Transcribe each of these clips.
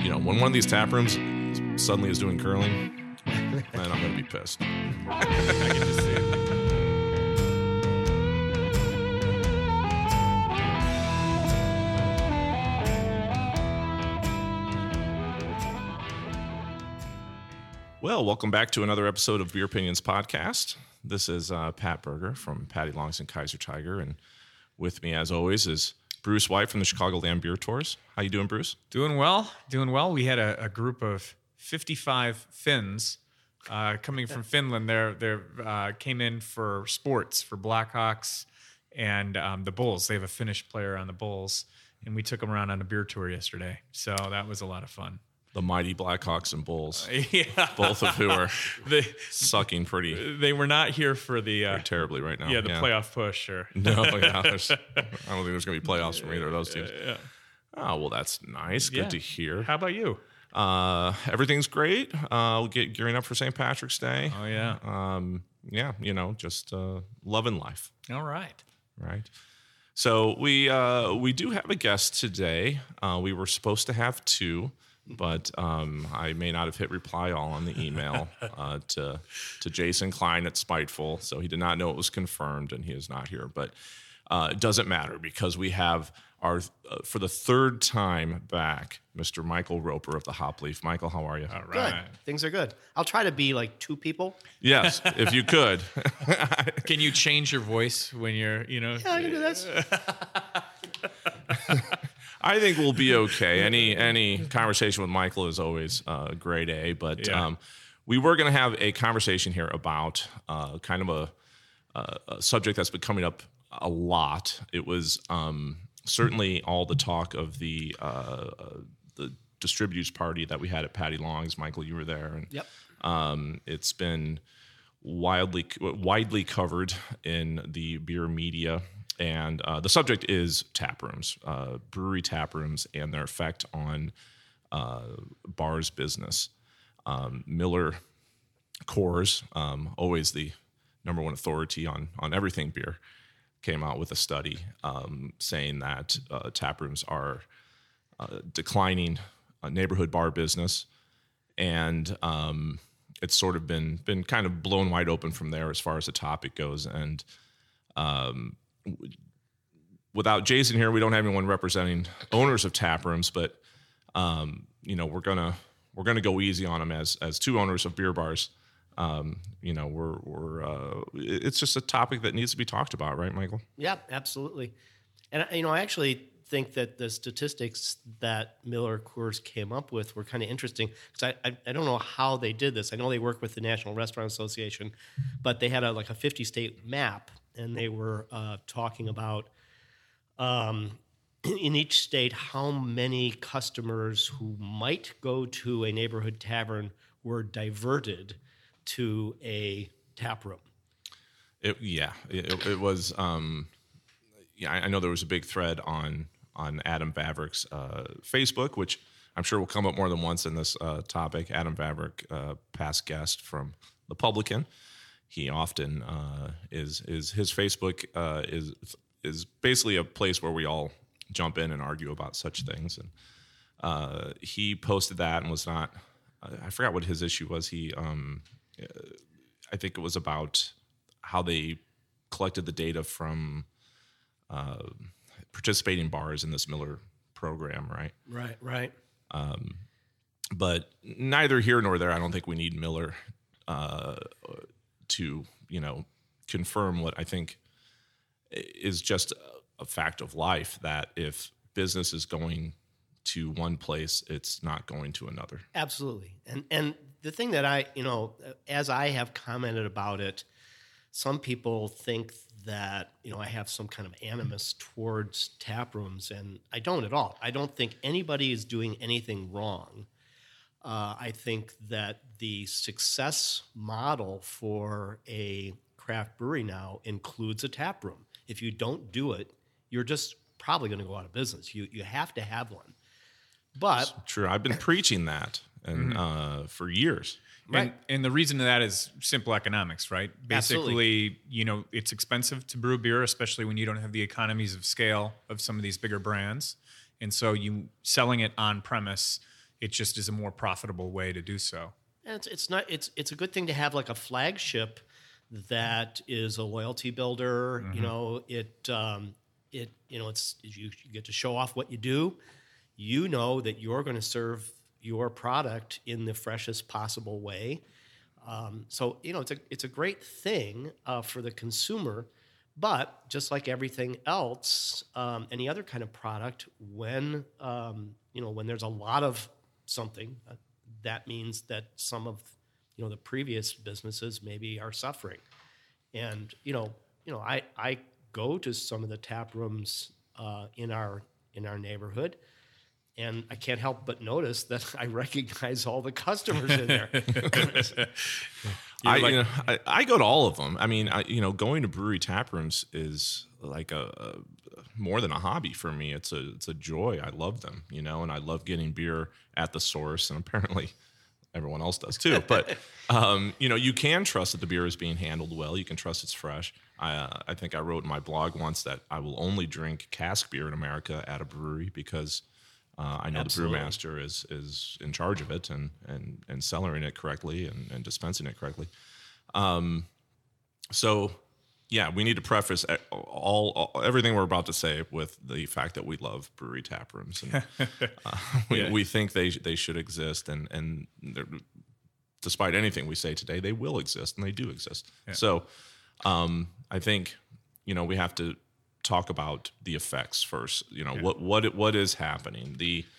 when one of these tap rooms suddenly is doing curling, then I'm going to be pissed. I can just see it. Well, welcome back to another episode of Beer Opinions Podcast. This is Pat Berger from Patty Longs and Kaiser Tiger, and with me, as always, is Bruce White from the Chicagoland Beer Tours. How you doing, Bruce? Doing well. We had a group of 55 Finns coming from Finland. They came in for sports, for Blackhawks and the Bulls. They have a Finnish player on the Bulls, and we took them around on a beer tour yesterday. So that was a lot of fun. The mighty Blackhawks and Bulls, Yeah. both of who are sucking pretty They were not here for the terribly right now. the playoff push. Or No, yeah, I don't think there's going to be playoffs from either of those teams. Yeah. Oh, well, that's nice. Good Yeah. to hear. How about you? Everything's great. We'll get gearing up for St. Patrick's Day. Oh, yeah. Just loving life. All right. Right. So we do have a guest today. We were supposed to have two, but I may not have hit reply all on the email to Jason Klein at Spiteful, so he did not know it was confirmed, and he is not here. But it doesn't matter because we have our for the third time back, Mr. Michael Roper of the Hop Leaf. Michael, how are you? All Good. right. Things are good. I'll try to be like two people. Yes, if you could. Can you change your voice when you're, Yeah, I can do this. I think we'll be okay. Any conversation with Michael is always grade A. But Yeah. we were going to have a conversation here about kind of a subject that's been coming up a lot. It was certainly all the talk of the distributors party that we had at Patty Longs. Michael, you were there, and Yep. it's been widely covered in the beer media. And the subject is tap rooms, brewery tap rooms, and their effect on bars business. Miller Coors, always the number one authority on everything beer, came out with a study saying that tap rooms are declining neighborhood bar business, and it's sort of been kind of blown wide open from there as far as the topic goes. And without Jason here, we don't have anyone representing owners of tap rooms, but we're gonna go easy on them as two owners of beer bars. It's just a topic that needs to be talked about, right, Michael? Yeah, absolutely. And I actually think that the statistics that Miller Coors came up with were kind of interesting because I don't know how they did this. I know they work with the National Restaurant Association, but they had a 50-state map, and they were talking about in each state how many customers who might go to a neighborhood tavern were diverted to a tap room. It was. I know there was a big thread on Adam Vavrick's Facebook, which I'm sure will come up more than once in this topic. Adam Vavrick, past guest from The Publican. He often his Facebook is basically a place where we all jump in and argue about such things. And he posted that and was not. I forgot what his issue was. I think it was about how they collected the data from participating bars in this Miller program, right? Right. But neither here nor there. I don't think we need Miller to confirm what I think is just a fact of life, that if business is going to one place, it's not going to another. Absolutely. And the thing that as I have commented about it, some people think that, I have some kind of animus towards tap rooms, and I don't at all. I don't think anybody is doing anything wrong. I think that the success model for a craft brewery now includes a tap room. If you don't do it, you're just probably going to go out of business. You have to have one. But It's true. I've been preaching that and for years. Right. And the reason to that is simple economics, right? Basically, it's expensive to brew beer, especially when you don't have the economies of scale of some of these bigger brands. And so you selling it on premise it just is a more profitable way to do so. And it's a good thing to have like a flagship that is a loyalty builder. You know, it's you get to show off what you do. You know that you're going to serve your product in the freshest possible way. So it's a great thing for the consumer. But just like everything else, any other kind of product, when there's a lot of something, that means that some of the previous businesses maybe are suffering. And I go to some of the tap rooms in our neighborhood, and I can't help but notice that I recognize all the customers in there. I go to all of them. I mean, going to brewery tap rooms is like a more than a hobby for me. It's a joy. I love them, and I love getting beer at the source, and apparently everyone else does too. But you can trust that the beer is being handled well. You can trust it's fresh. I think I wrote in my blog once that I will only drink cask beer in America at a brewery because I know Absolutely. the brewmaster is in charge of it and cellaring it correctly and dispensing it correctly. So, yeah, we need to preface everything we're about to say with the fact that we love brewery tap rooms, and we think they should exist, and despite anything we say today, they will exist, and they do exist. Yeah. So, I think we have to talk about the effects first. What is happening.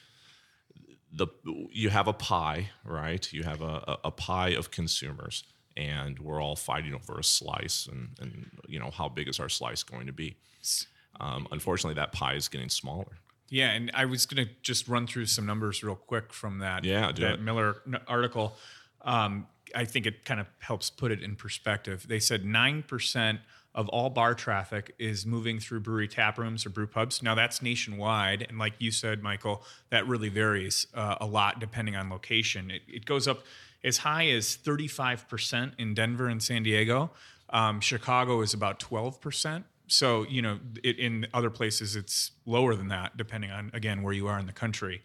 You have a pie, right? You have a pie of consumers, and we're all fighting over a slice, and how big is our slice going to be? Unfortunately, that pie is getting smaller. Yeah, and I was going to just run through some numbers real quick from that Miller article. I think it kind of helps put it in perspective. They said 9% of all bar traffic is moving through brewery tap rooms or brew pubs. Now, that's nationwide, and like you said, Michael, that really varies a lot depending on location. It goes up as high as 35% in Denver and San Diego. Chicago is about 12%. So, in other places, it's lower than that, depending on, again, where you are in the country.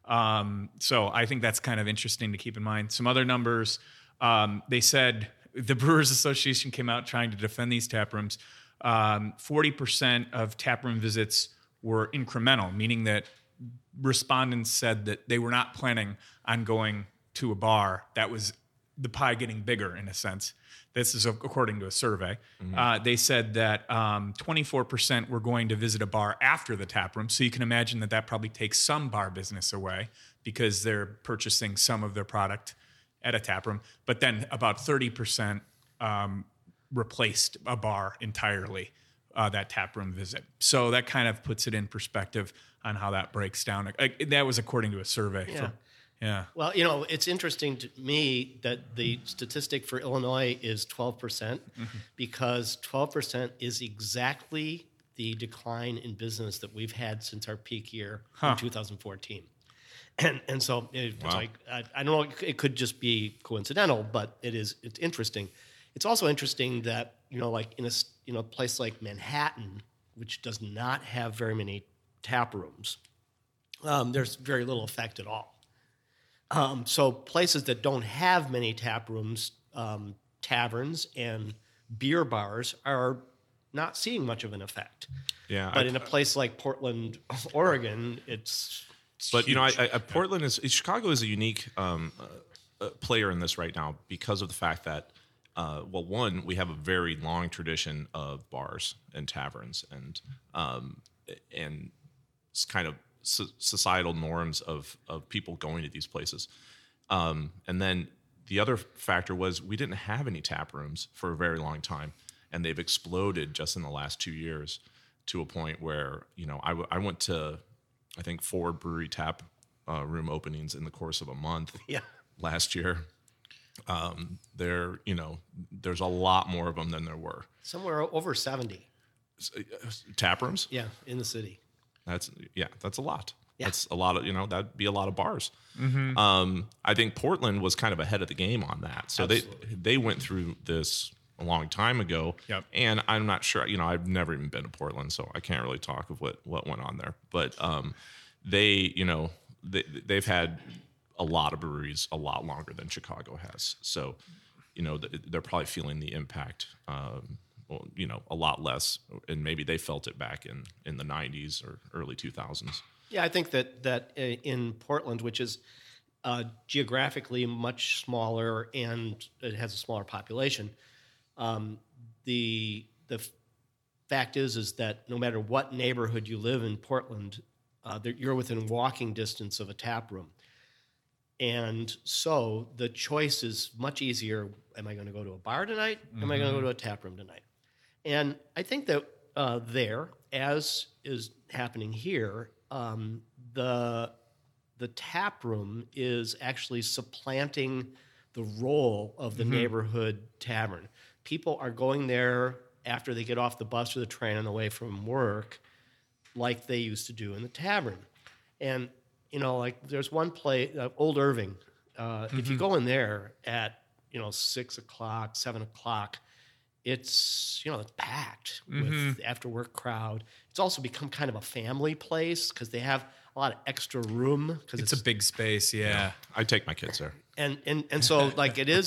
So I think that's kind of interesting to keep in mind. Some other numbers, they said the Brewers Association came out trying to defend these tap rooms. 40% of tap room visits were incremental, meaning that respondents said that they were not planning on going to a bar. That was the pie getting bigger in a sense. This is according to a survey. Mm-hmm. They said that 24% were going to visit a bar after the tap room. So you can imagine that probably takes some bar business away because they're purchasing some of their product at a tap room. But then about 30% replaced a bar entirely, that tap room visit. So that kind of puts it in perspective on how that breaks down. That was according to a survey. Yeah. Yeah. Well, it's interesting to me that the statistic for Illinois is 12%, because 12% is exactly the decline in business that we've had since our peak year in 2014. And so it's like, I don't know, it could just be coincidental, but it's interesting. It's also interesting that, like in a place like Manhattan, which does not have very many tap rooms, there's very little effect at all. So places that don't have many tap rooms, taverns and beer bars are not seeing much of an effect. Yeah, but in a place like Portland, Oregon, it's but huge. Portland Chicago is a unique player in this right now because of the fact that one, we have a very long tradition of bars and taverns and it's kind of societal norms of people going to these places. And then the other factor was we didn't have any tap rooms for a very long time, and they've exploded just in the last 2 years to a point where, I went to, I think, 4 brewery tap room openings in the course of a month last year. There's a lot more of them than there were. Somewhere over 70. Tap rooms? Yeah, in the city. That's a lot. Yeah. That's a lot of, that'd be a lot of bars. Mm-hmm. I think Portland was kind of ahead of the game on that. So they went through this a long time ago. Yep. And I'm not sure, I've never even been to Portland, so I can't really talk of what went on there. But they've had a lot of breweries a lot longer than Chicago has. So, they're probably feeling the impact, a lot less, and maybe they felt it back in the 90s or early 2000s. Yeah, I think that in Portland, which is geographically much smaller and it has a smaller population, the fact is that no matter what neighborhood you live in Portland, you're within walking distance of a tap room. And so the choice is much easier. Am I going to go to a bar tonight? Am I going to go to a tap room tonight? And I think that there, as is happening here, the tap room is actually supplanting the role of the neighborhood tavern. People are going there after they get off the bus or the train on the way from work, like they used to do in the tavern. And like there's one place, Old Irving. If you go in there at 6 o'clock, 7 o'clock, it's it's packed with after work crowd. It's also become kind of a family place because they have a lot of extra room because It's a big space, yeah. I take my kids there. and so like it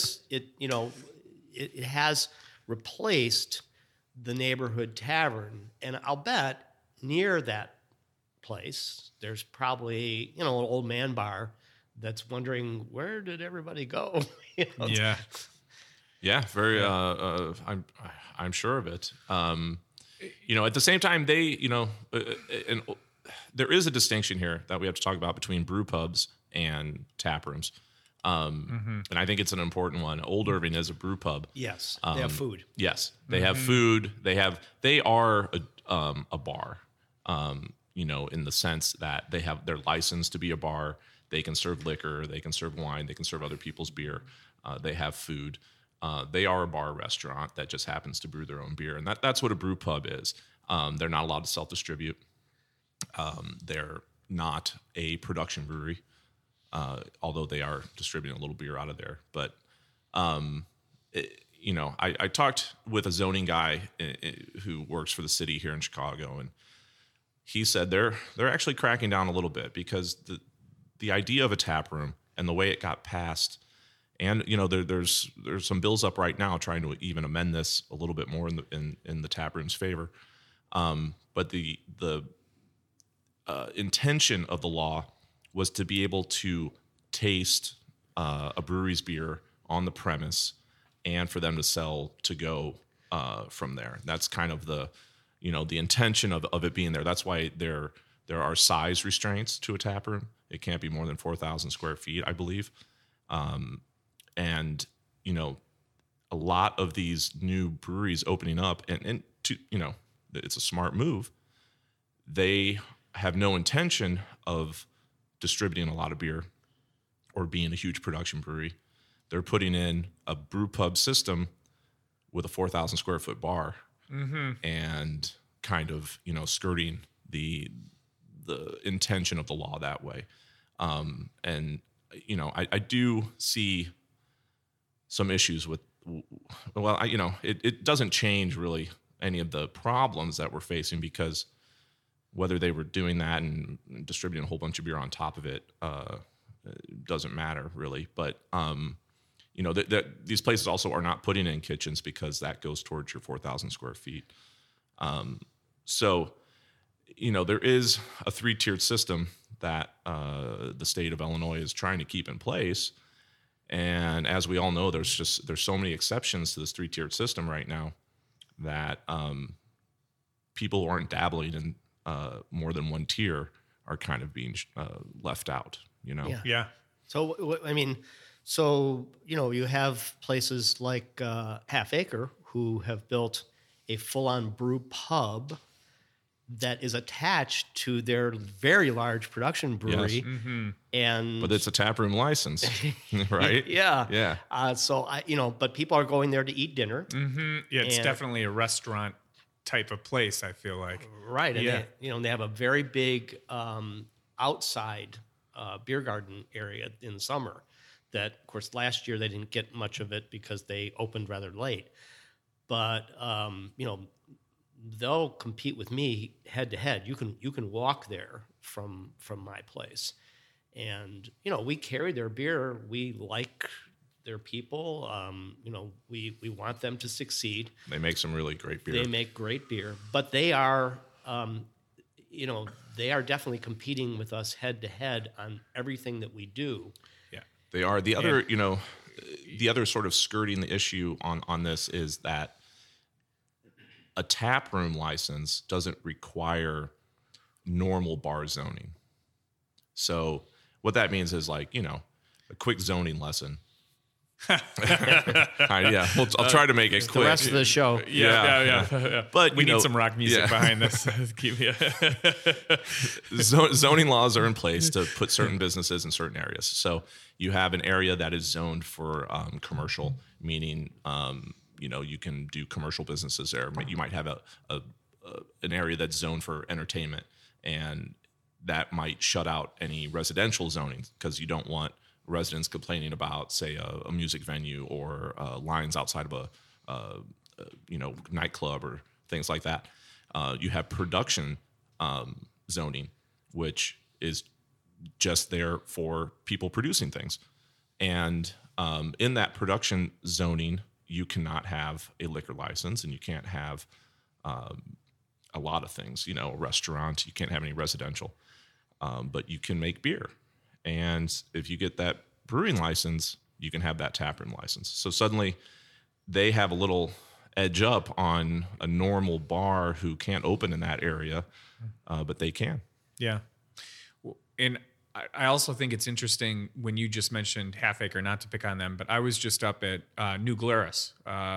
has replaced the neighborhood tavern, and I'll bet near that place there's probably an old man bar that's wondering where did everybody go. Yeah, very. I'm sure of it. At the same time, and there is a distinction here that we have to talk about between brew pubs and tap rooms, and I think it's an important one. Old Irving is a brew pub. Yes, they have food. Yes, they have food. They are a bar. In the sense that they're licensed to be a bar. They can serve liquor. They can serve wine. They can serve other people's beer. They have food. They are a bar restaurant that just happens to brew their own beer, and that's what a brew pub is. They're not allowed to self-distribute. They're not a production brewery, although they are distributing a little beer out of there. But I talked with a zoning guy who works for the city here in Chicago, and he said they're actually cracking down a little bit because the idea of a tap room and the way it got passed. And there's some bills up right now trying to even amend this a little bit more in the tap room's favor. But the intention of the law was to be able to taste a brewery's beer on the premise, and for them to sell to go from there. That's kind of the intention of it being there. That's why there are size restraints to a tap room. It can't be more than 4,000 square feet, I believe. And a lot of these new breweries opening up, and it's a smart move. They have no intention of distributing a lot of beer or being a huge production brewery. They're putting in a brew pub system with a 4,000 square foot bar, and kind of skirting the intention of the law that way. And I do see some issues with, it doesn't change really any of the problems that we're facing, because whether they were doing that and distributing a whole bunch of beer on top of it, doesn't matter really. But, these places also are not putting in kitchens because that goes towards your 4,000 square feet. So, there is a 3-tiered system that the state of Illinois is trying to keep in place. And as we all know, there's so many exceptions to this 3-tiered system right now that people who aren't dabbling in more than one tier are kind of being left out, Yeah. So, you have places like Half Acre who have built a full-on brew pub that is attached to their very large production brewery. Yes. But it's a taproom license, right? Yeah. But people are going there to eat dinner. Yeah, it's definitely a restaurant type of place, I feel like. Right. And they have a very big outside beer garden area in the summer that, of course, last year they didn't get much of it because they opened rather late. But, they'll compete with me head to head. You can walk there from my place. And, we carry their beer. We like their people. We want them to succeed. They make some really great beer. They make great beer, but they are, they are definitely competing with us head to head on everything that we do. Yeah. They are. The other, the other sort of skirting the issue on this is that a tap room license doesn't require normal bar zoning. So what that means is like, a quick zoning lesson. I'll try to make it quick. The rest of the show. Yeah. But we need some rock music behind this. Zoning laws are in place to put certain businesses in certain areas. So you have an area that is zoned for commercial, meaning you can do commercial businesses there. You might have an area that's zoned for entertainment, and that might shut out any residential zoning because you don't want residents complaining about, say, a music venue or lines outside of a nightclub or things like that. You have production zoning, which is just there for people producing things. And in that production zoning, you cannot have a liquor license, and you can't have a lot of things. A restaurant, you can't have any residential, but you can make beer. And if you get that brewing license, you can have that taproom license. So suddenly they have a little edge up on a normal bar who can't open in that area, but they can. Yeah. And I also think it's interesting when you just mentioned Half Acre, not to pick on them, but I was just up at New Glarus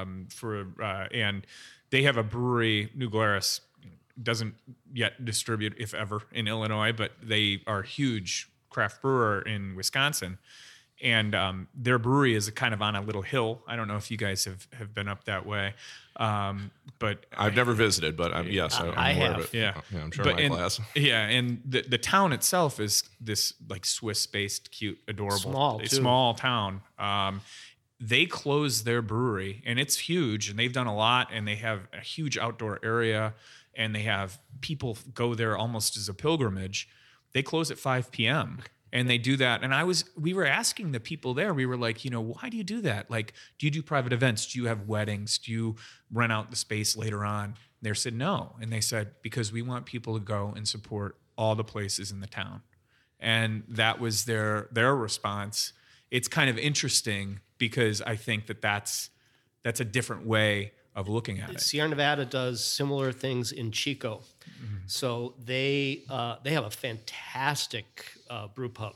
and they have a brewery. New Glarus doesn't yet distribute, if ever, in Illinois, but they are a huge craft brewer in Wisconsin. And their brewery is kind of on a little hill. I don't know if you guys have been up that way, but I've never visited. But yes, I'm aware of it. Yeah, I'm sure my class. Yeah, and the town itself is this like Swiss-based, cute, adorable, small town. They closed their brewery, and it's huge, and they've done a lot, and they have a huge outdoor area, and they have people go there almost as a pilgrimage. They close at 5 p.m. And they do that. And we were asking the people there, we were like, why do you do that? Like, do you do private events? Do you have weddings? Do you rent out the space later on? And they said, no. And they said, because we want people to go and support all the places in the town. And that was their response. It's kind of interesting because I think that's a different way of looking at it. Sierra Nevada does similar things in Chico. Mm-hmm. So they have a fantastic brew pub,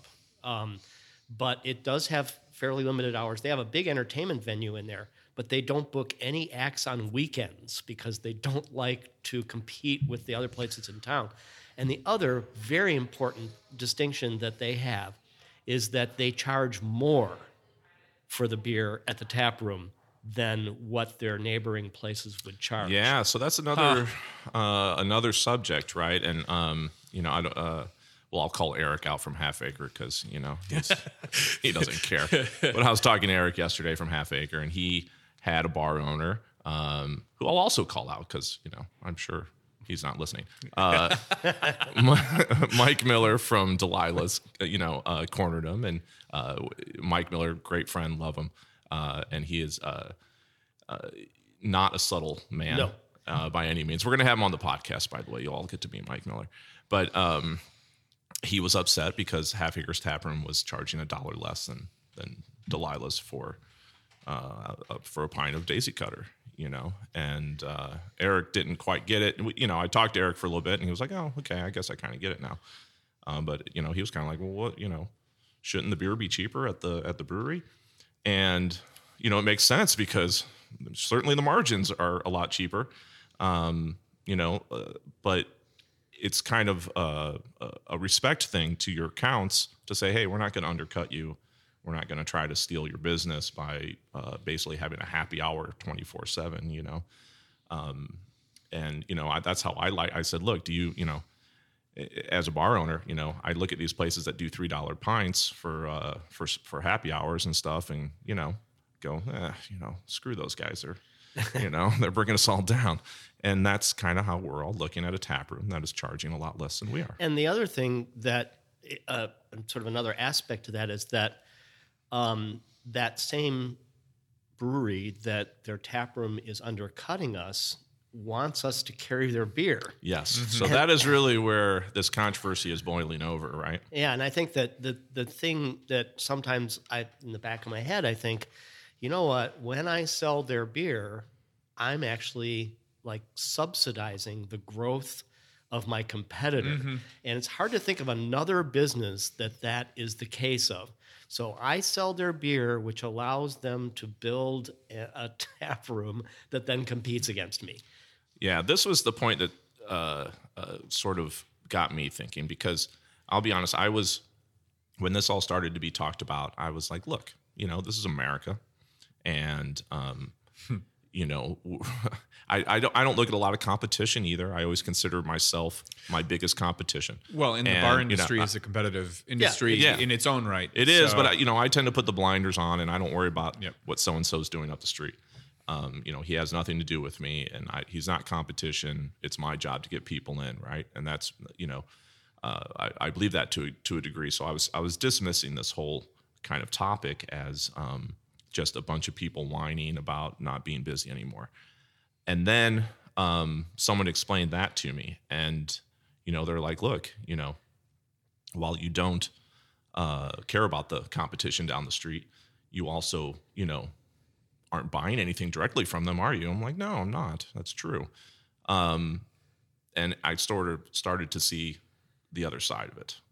but it does have fairly limited hours. They have a big entertainment venue in there, but they don't book any acts on weekends because they don't like to compete with the other places in town. And the other very important distinction that they have is that they charge more for the beer at the tap room than what their neighboring places would charge. Yeah, so that's another subject, right? And I'll call Eric out from Half Acre because he doesn't care. But I was talking to Eric yesterday from Half Acre, and he had a bar owner who I'll also call out because I'm sure he's not listening. Mike Miller from Delilah's, cornered him, and Mike Miller, great friend, love him. And he is not a subtle man by any means. We're going to have him on the podcast, by the way. You'll all get to meet Mike Miller. But he was upset because Half Acre's Taproom was charging $1 less than Delilah's for a pint of Daisy Cutter, And Eric didn't quite get it. I talked to Eric for a little bit, and he was like, oh, okay, I guess I kind of get it now. But, he was kind of like, well, what, shouldn't the beer be cheaper at the brewery? And, it makes sense because certainly the margins are a lot cheaper, but it's kind of a respect thing to your accounts to say, hey, we're not going to undercut you. We're not going to try to steal your business by basically having a happy hour 24/7, And, that's how I said, look, do you, as a bar owner, I look at these places that do $3 pints for happy hours and stuff, and go, screw those guys. They're bringing us all down, and that's kind of how we're all looking at a tap room that is charging a lot less than we are. And the other thing that sort of another aspect to that is that that same brewery that their tap room is undercutting us wants us to carry their beer. Yes. So that is really where this controversy is boiling over, right? Yeah, and I think that the thing that sometimes in the back of my head, I think, you know what? When I sell their beer, I'm actually like subsidizing the growth of my competitor. And it's hard to think of another business that is the case of. So I sell their beer, which allows them to build a tap room that then competes against me. Yeah, this was the point that sort of got me thinking, because I'll be honest, when this all started to be talked about, I was like, look, this is America. And, I don't look at a lot of competition either. I always consider myself my biggest competition. Well, and the bar industry is a competitive industry in its own right. It is, but I tend to put the blinders on, and I don't worry about what so-and-so's doing up the street. He has nothing to do with me, and he's not competition. It's my job to get people in, right? And that's, I believe that to a degree. So I was dismissing this whole kind of topic as just a bunch of people whining about not being busy anymore. And then someone explained that to me, and they're like, look, while you don't care about the competition down the street, you also aren't buying anything directly from them, are you? I'm like, no, I'm not. That's true. And I sort of started to see the other side of it.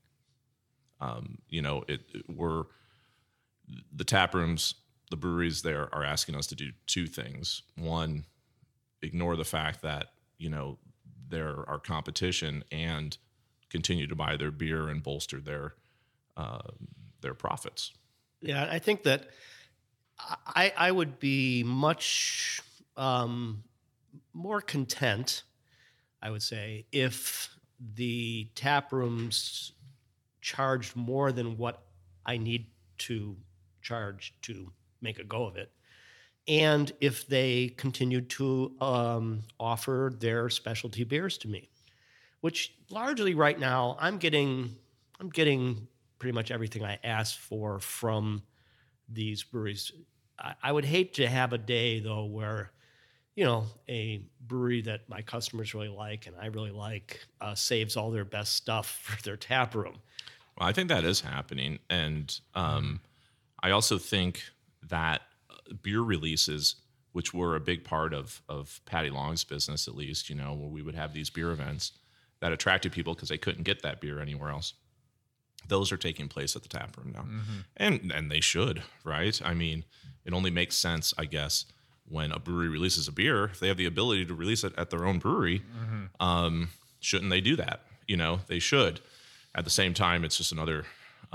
We're the tap rooms, the breweries there are asking us to do two things. One, ignore the fact that, they're our competition, and continue to buy their beer and bolster their profits. Yeah, I think that I would be much more content, I would say, if the tap rooms charged more than what I need to charge to make a go of it, and if they continued to offer their specialty beers to me, which largely right now I'm getting pretty much everything I asked for from these breweries. I would hate to have a day, though, where, a brewery that my customers really like and I really like saves all their best stuff for their tap room. Well, I think that is happening. And I also think that beer releases, which were a big part of Patty Long's business, at least, where we would have these beer events that attracted people because they couldn't get that beer anywhere else. Those are taking place at the tap room now. And they should, right? I mean, it only makes sense, I guess, when a brewery releases a beer, if they have the ability to release it at their own brewery, shouldn't they do that? They should. At the same time, it's just another,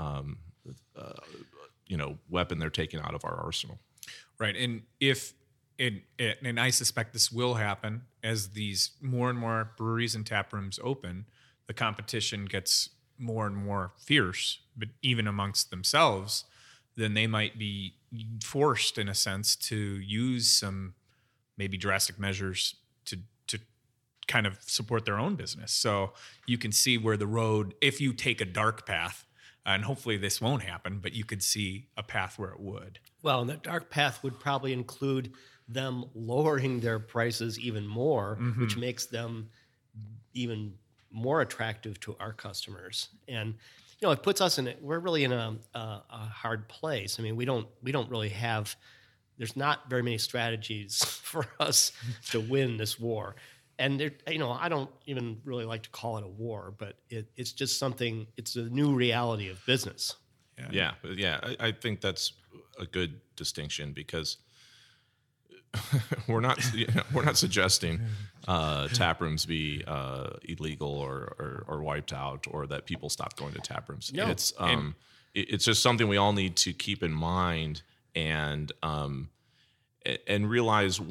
weapon they're taking out of our arsenal. Right. And and I suspect this will happen as these more and more breweries and tap rooms open, the competition gets more and more fierce, but even amongst themselves, then they might be forced, in a sense, to use some maybe drastic measures to kind of support their own business. So you can see where the road, if you take a dark path, and hopefully this won't happen, but you could see a path where it would. Well, and that dark path would probably include them lowering their prices even more, which makes them even more attractive to our customers. And it puts us we're really in a hard place. I mean, we don't really have, there's not very many strategies for us to win this war. And I don't even really like to call it a war, but it's just something, it's a new reality of business. Yeah. I think that's a good distinction, because we're not suggesting tap rooms be illegal or wiped out, or that people stop going to tap rooms. No. It's just something we all need to keep in mind, and realize,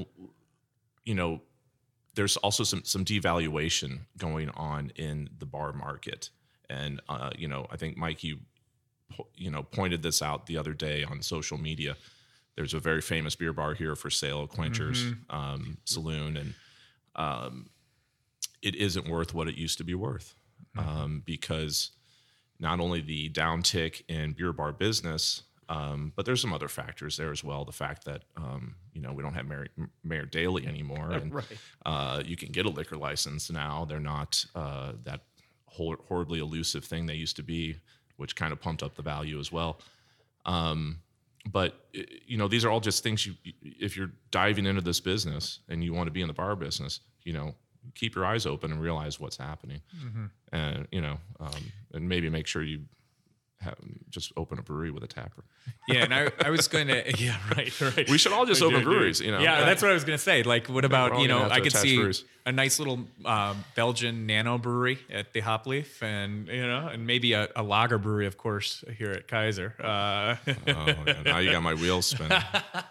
there's also some devaluation going on in the bar market. And I think Mike, you pointed this out the other day on social media. There's a very famous beer bar here for sale, Quenchers Saloon, and it isn't worth what it used to be worth, because not only the downtick in beer bar business, but there's some other factors there as well. The fact that we don't have Mayor Daley anymore, and Right. you can get a liquor license now. They're not that horribly elusive thing they used to be, which kind of pumped up the value as well. But these are all just things if you're diving into this business and you want to be in the bar business, keep your eyes open and realize what's happening, and and maybe make sure you just open a brewery with a tap room. Yeah, and I was going to, right. We should all just open breweries, Yeah, that's what I was going to say. Like, what about, We're all gonna have to I could attach see breweries. a nice little Belgian nano brewery at the Hop Leaf, and and maybe a lager brewery, of course, here at Kaiser. Oh, yeah, now you got my wheels spinning.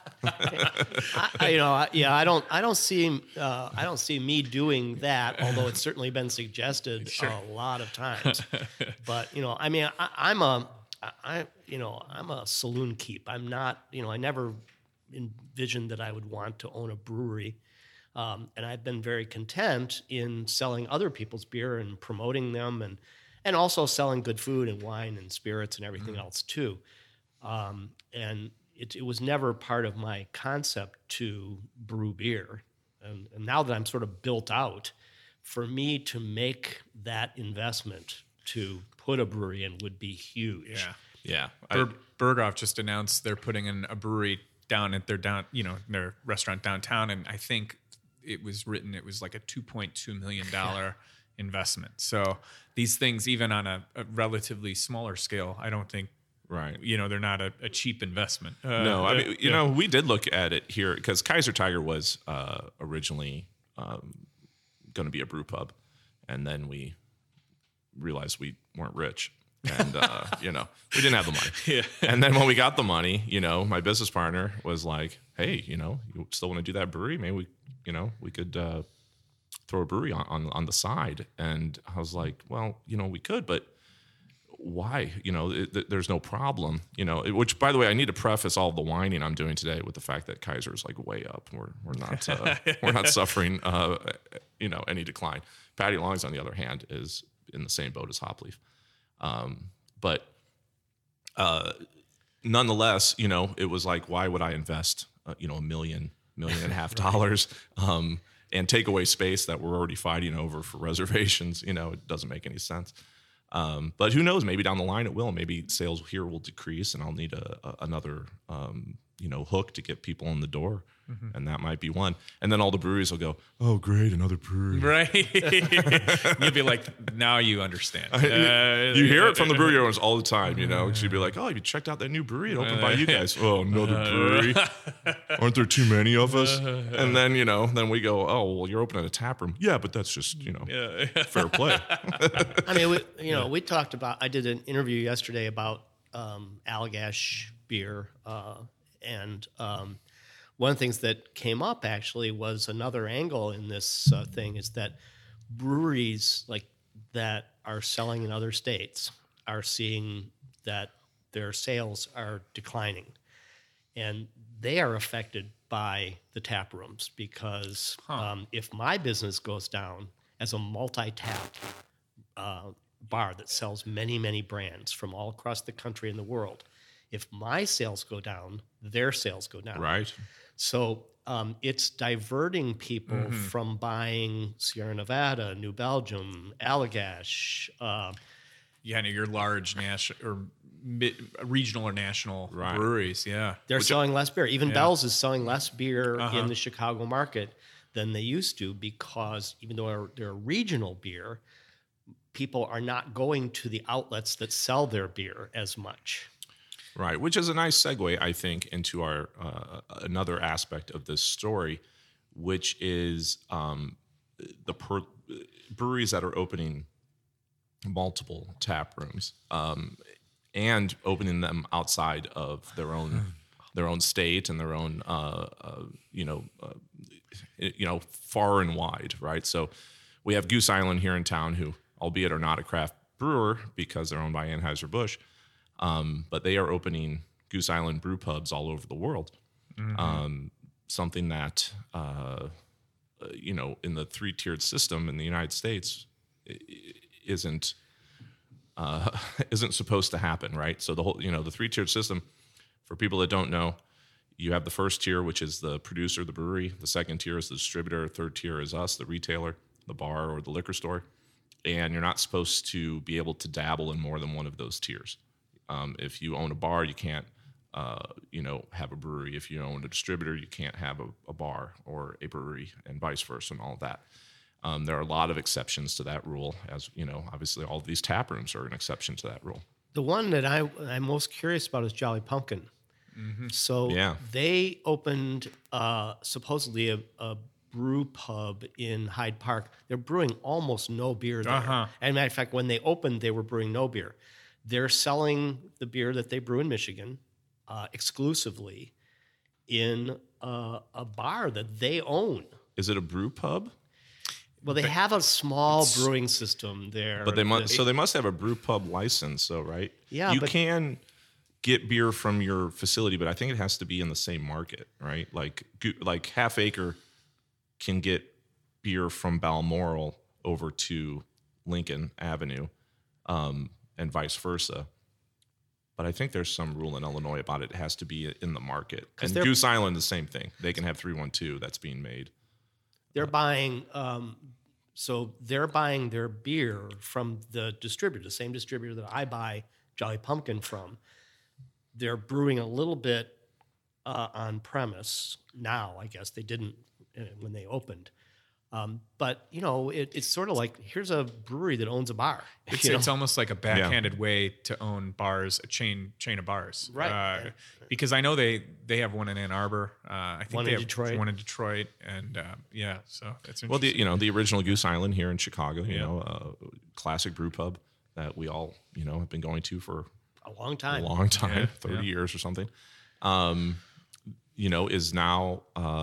I don't see me doing that, although it's certainly been suggested a lot of times. But I'm a saloon keep. I'm not, I never envisioned that I would want to own a brewery. And I've been very content in selling other people's beer and promoting them, and also selling good food and wine and spirits and everything else too. And it was never part of my concept to brew beer. And now that I'm sort of built out, for me to make that investment to put a brewery in would be huge. Yeah. Yeah. Berghoff just announced they're putting in a brewery down at their restaurant downtown, and I think it was like a $2.2 million investment. So these things, even on a relatively smaller scale, I don't think, Right. they're not a cheap investment. No, I mean, we did look at it here because Kaiser Tiger was originally going to be a brew pub, and then we realized we weren't rich, and we didn't have the money. Yeah. And then when we got the money, my business partner was like, "Hey, you still want to do that brewery? Maybe we could throw a brewery on the side." And I was like, "Well, we could, but." Why? There's no problem. Which, by the way, I need to preface all the whining I'm doing today with the fact that Kaiser is like way up. We're not we're not suffering any decline. Patty Long's, on the other hand, is in the same boat as Hop Leaf. But nonetheless, it was like, why would I invest $1 million and a half dollars and take away space that we're already fighting over for reservations? It doesn't make any sense. But who knows? Maybe down the line it will. Maybe sales here will decrease, and I'll need another hook to get people in the door, and that might be one. And then all the breweries will go, "Oh, great, another brewery!" Right? You'll be like, "Now you understand." You hear it from the brewery owners all the time. She'd be like, "Oh, have you checked out that new brewery that opened by you guys?" "Oh, another brewery? Aren't there too many of us?" And then then we go, "Oh, well, you're opening a tap room." "Yeah, but that's just fair play." I mean, we talked about. I did an interview yesterday about Allagash beer, and one of the things that came up actually was another angle in this thing is that breweries like that are selling in other states are seeing that their sales are declining, and they are affected by the tap rooms because if my business goes down as a multi-tap bar that sells many, many brands from all across the country and the world, if my sales go down, their sales go down. Right. So It's diverting people from buying Sierra Nevada, New Belgium, Allagash. Your large national or regional or national breweries. Yeah, They're selling less beer. Even Bell's is selling less beer in the Chicago market than they used to because even though they're a regional beer, people are not going to the outlets that sell their beer as much. Right, which is a nice segue, I think, into our another aspect of this story, which is the breweries that are opening multiple tap rooms and opening them outside of their own state and their own far and wide. Right, so we have Goose Island here in town, who, albeit are not a craft brewer because they're owned by Anheuser-Busch. But they are opening Goose Island brew pubs all over the world. Something that, in the 3-tiered system in the United States isn't isn't supposed to happen, right? So the whole, the 3-tiered system, for people that don't know, you have the first tier, which is the producer, the brewery. The second tier is the distributor. Third tier is us, the retailer, the bar or the liquor store. And you're not supposed to be able to dabble in more than one of those tiers. If you own a bar, you can't, have a brewery. If you own a distributor, you can't have a bar or a brewery, and vice versa, and all of that. There are a lot of exceptions to that rule, as obviously all of these tap rooms are an exception to that rule. The one that I'm most curious about is Jolly Pumpkin. So they opened supposedly a brew pub in Hyde Park. They're brewing almost no beer there. As a matter of fact, when they opened, they were brewing no beer. They're selling the beer that they brew in Michigan exclusively in a bar that they own. Is it a brew pub? Well, they have a small brewing system there. But they must have a brew pub license, though, right? Yeah, you can get beer from your facility, but I think it has to be in the same market, right? Like Half Acre can get beer from Balmoral over to Lincoln Avenue, and vice versa. But I think there's some rule in Illinois about it. It has to be in the market. And Goose Island, the same thing. They can have 312 that's being made. They're buying, they're buying their beer from the distributor, the same distributor that I buy Jolly Pumpkin from. They're brewing a little bit on premise now. I guess they didn't when they opened. But it's sort of like, here's a brewery that owns a bar. It's almost like a backhanded way to own bars, a chain of bars, right? Because I know they have one in Ann Arbor. I think they have Detroit. one in Detroit, and so it's interesting. Well, the original Goose Island here in Chicago, classic brew pub that we all have been going to for a long time, 30 years or something. Is now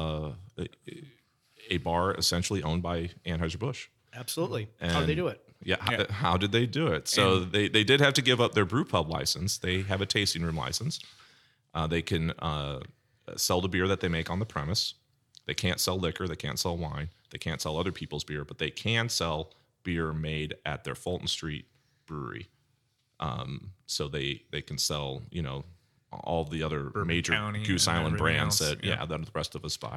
a bar essentially owned by Anheuser-Busch. Absolutely. How did they do it? How did they do it? So they did have to give up their brew pub license. They have a tasting room license. They can sell the beer that they make on the premise. They can't sell liquor. They can't sell wine. They can't sell other people's beer, but they can sell beer made at their Fulton Street brewery. So they can sell, all the other Bourbon major County Goose Island brands else. that the rest of us buy.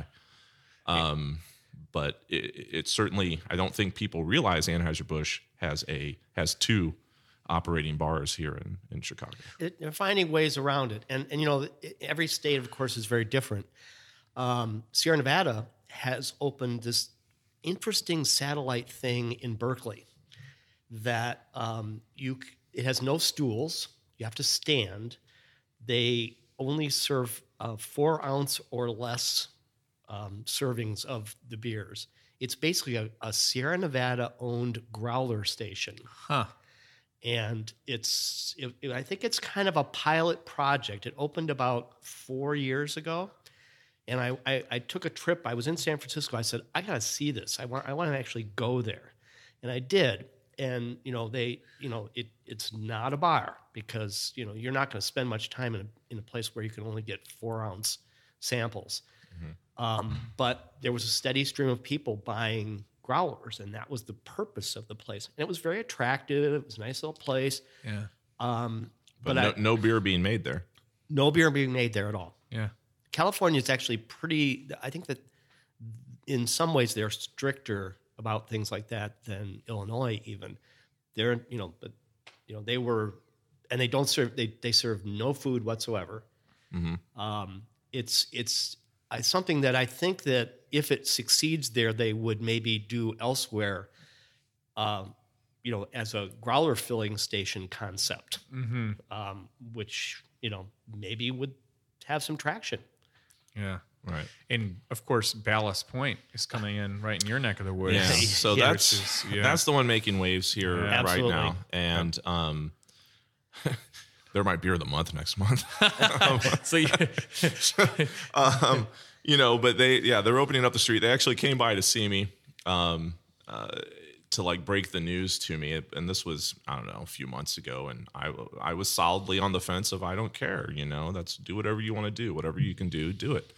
But it certainly, I don't think people realize Anheuser-Busch has 2 operating bars here in Chicago. They're finding ways around it. And every state, of course, is very different. Sierra Nevada has opened this interesting satellite thing in Berkeley that it has no stools. You have to stand. They only serve 4-ounce or less servings of the beers. It's basically a Sierra Nevada-owned growler station. And I think it's kind of a pilot project. It opened about 4 years ago. And I took a trip. I was in San Francisco. I said, I got to see this. I want to actually go there. And I did. And, it's not a bar because, you're not going to spend much time in a place where you can only get 4-ounce samples. But there was a steady stream of people buying growlers, and that was the purpose of the place. And it was very attractive. It was a nice little place. Yeah. But no beer being made there. No beer being made there at all. Yeah. California is actually I think that in some ways they're stricter about things like that than Illinois even. They were, and they don't serve, they serve no food whatsoever. It's something that I think that if it succeeds there, they would maybe do elsewhere, as a growler filling station concept, which, maybe would have some traction. Yeah. Right. And of course, Ballast Point is coming in right in your neck of the woods. Yeah. So that's the one making waves here right now. And they're my beer of the month next month. But they're opening up the street. They actually came by to see me to break the news to me. And this was, I don't know, a few months ago. And I was solidly on the fence of, I don't care, that's do whatever you want to do, whatever you can do it.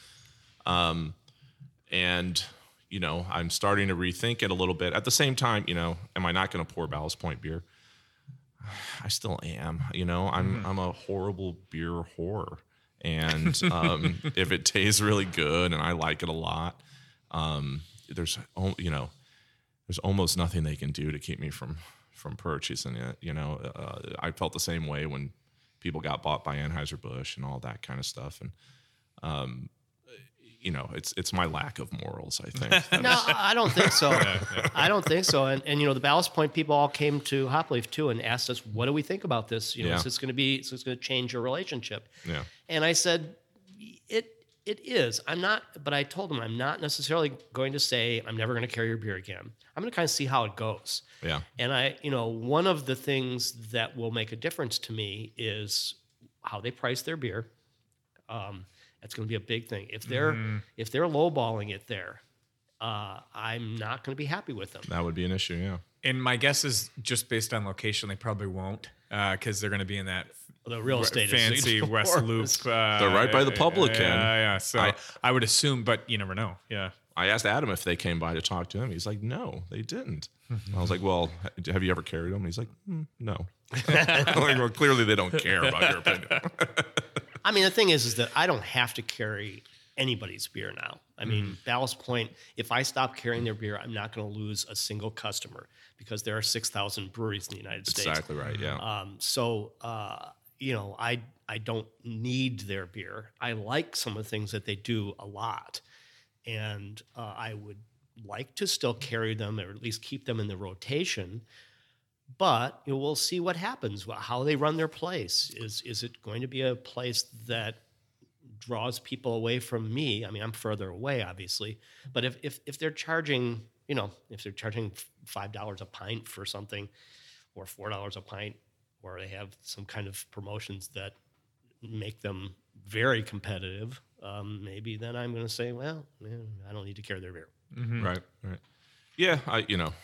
And I'm starting to rethink it a little bit. At the same time, am I not going to pour Ballast Point beer? I still am. You know, I'm a horrible beer whore, and if it tastes really good and I like it a lot, there's almost nothing they can do to keep me from purchasing it. You know, I felt the same way when people got bought by Anheuser-Busch and all that kind of stuff, and you know, it's my lack of morals, I think. No, I don't think so. I don't think so. And you know, the Ballast Point people all came to Hopleaf too and asked us, what do we think about this? You know, is this going to change your relationship? Yeah. And I said, it is. I'm not, but I told them I'm not necessarily going to say I'm never going to carry your beer again. I'm going to kind of see how it goes. Yeah. And one of the things that will make a difference to me is how they price their beer. That's going to be a big thing. If they're lowballing it there, I'm not going to be happy with them. That would be an issue, yeah. And my guess is just based on location, they probably won't because they're going to be in that The real estate fancy is West Loop. They're right by the Publican. Yeah. So I would assume, but you never know. Yeah. I asked Adam if they came by to talk to him. He's like, no, they didn't. I was like, well, have you ever carried them? He's like, no. Like, well, clearly they don't care about your opinion. I mean, the thing is that I don't have to carry anybody's beer now. I mean, Ballast Point, if I stop carrying their beer, I'm not going to lose a single customer because there are 6,000 breweries in the United States. Exactly right, yeah. You know, I don't need their beer. I like some of the things that they do a lot. And I would like to still carry them or at least keep them in the rotation. But you know, we'll see what happens, how they run their place. Is it going to be a place that draws people away from me? I mean, I'm further away, obviously. But if they're charging, you know, if they're charging $5 a pint for something or $4 a pint, or they have some kind of promotions that make them very competitive, maybe then I'm going to say, well, I don't need to carry their beer. Mm-hmm. Right. Yeah, I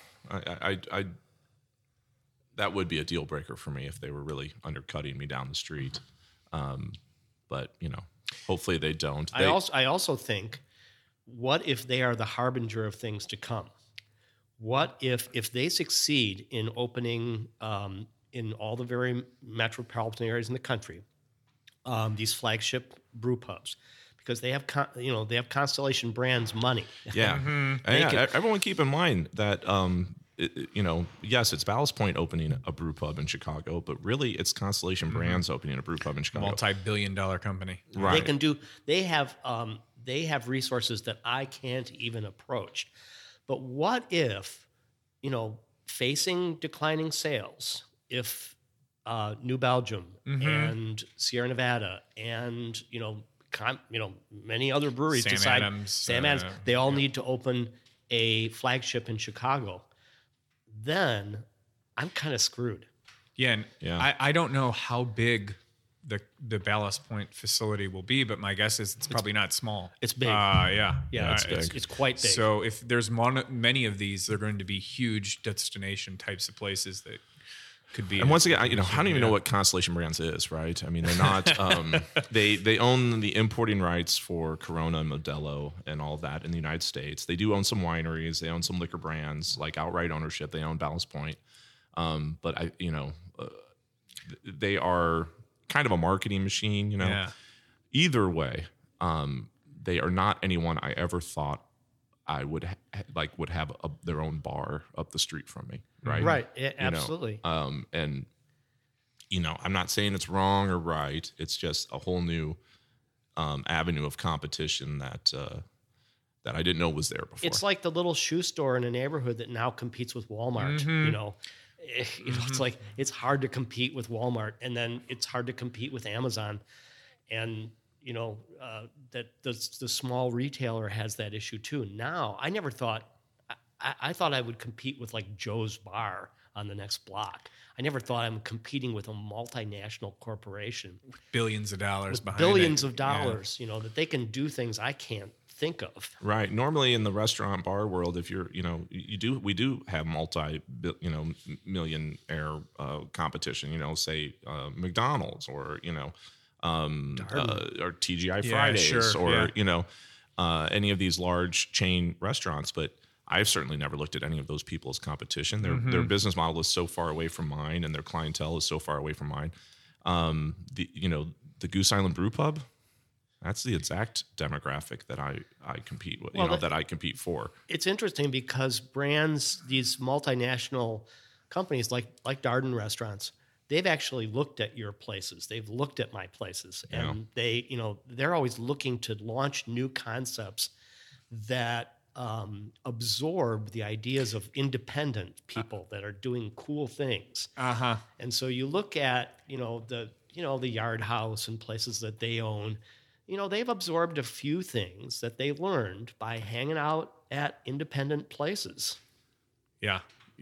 that would be a deal breaker for me if they were really undercutting me down the street. But you know, hopefully they don't. I also think, what if they are the harbinger of things to come? What if they succeed in opening in all the very metropolitan areas in the country these flagship brew pubs? Because they have Constellation Brands money. Yeah, everyone keep in mind that yes, it's Ballast Point opening a brew pub in Chicago, but really it's Constellation Brands opening a brew pub in Chicago. Multi-billion-dollar company. Right. They have resources that I can't even approach. But what if, you know, facing declining sales, if New Belgium and Sierra Nevada and many other breweries Sam Adams, they all need to open a flagship in Chicago, then I'm kind of screwed. Yeah, I don't know how big the Ballast Point facility will be, but my guess is it's probably not small. It's big. It's quite big. So if there's many of these, they're going to be huge destination types of places that could be. And once again, I don't even know what Constellation Brands is, right? I mean, they're not. They own the importing rights for Corona and Modelo and all of that in the United States. They do own some wineries. They own some liquor brands, like outright ownership. They own Ballast Point, but they are kind of a marketing machine. You know, either way, they are not anyone I ever thought I would would have their own bar up the street from me, right? Right, yeah, absolutely. And I'm not saying it's wrong or right. It's just a whole new avenue of competition that I didn't know was there before. It's like the little shoe store in a neighborhood that now competes with Walmart. It's like it's hard to compete with Walmart, and then it's hard to compete with Amazon, and that the small retailer has that issue too. Now, I never thought, I thought I would compete with like Joe's Bar on the next block. I never thought I'm competing with a multinational corporation. Billions of dollars behind billions it. of dollars, that they can do things I can't think of. Right. Normally in the restaurant bar world, if you're, we do have millionaire competition, say McDonald's or, or TGI Fridays or any of these large chain restaurants. But I've certainly never looked at any of those people as competition. Their business model is so far away from mine, and their clientele is so far away from mine. The Goose Island Brew Pub, that's the exact demographic that I compete with, that I compete for. It's interesting because brands, these multinational companies like Darden Restaurants, they've actually looked at your places. They've looked at my places, and they're always looking to launch new concepts that absorb the ideas of independent people that are doing cool things. And so you look at the Yard House and places that they own. They've absorbed a few things that they learned by hanging out at independent places. Yeah.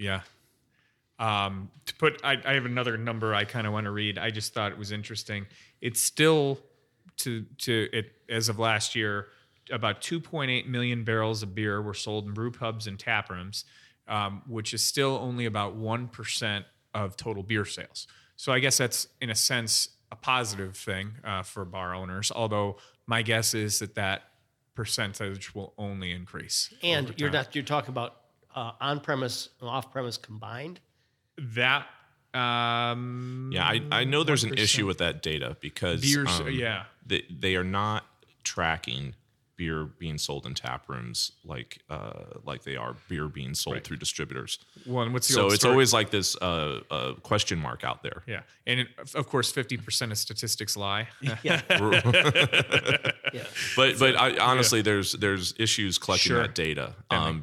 I have another number I kind of want to read. I just thought it was interesting. It's still as of last year, about 2.8 million barrels of beer were sold in brew pubs and tap rooms, which is still only about 1% of total beer sales. So I guess that's, in a sense, a positive thing for bar owners, although my guess is that percentage will only increase. And you're talking about on-premise and off-premise combined? That I know there's an issue with that data because beers, they are not tracking beer being sold in tap rooms like they are beer being sold through distributors. Well, and what's the so old it's story? Always like this question mark out there. Yeah, and of course, 50% of statistics lie. Yeah. But honestly, there's issues collecting that data. I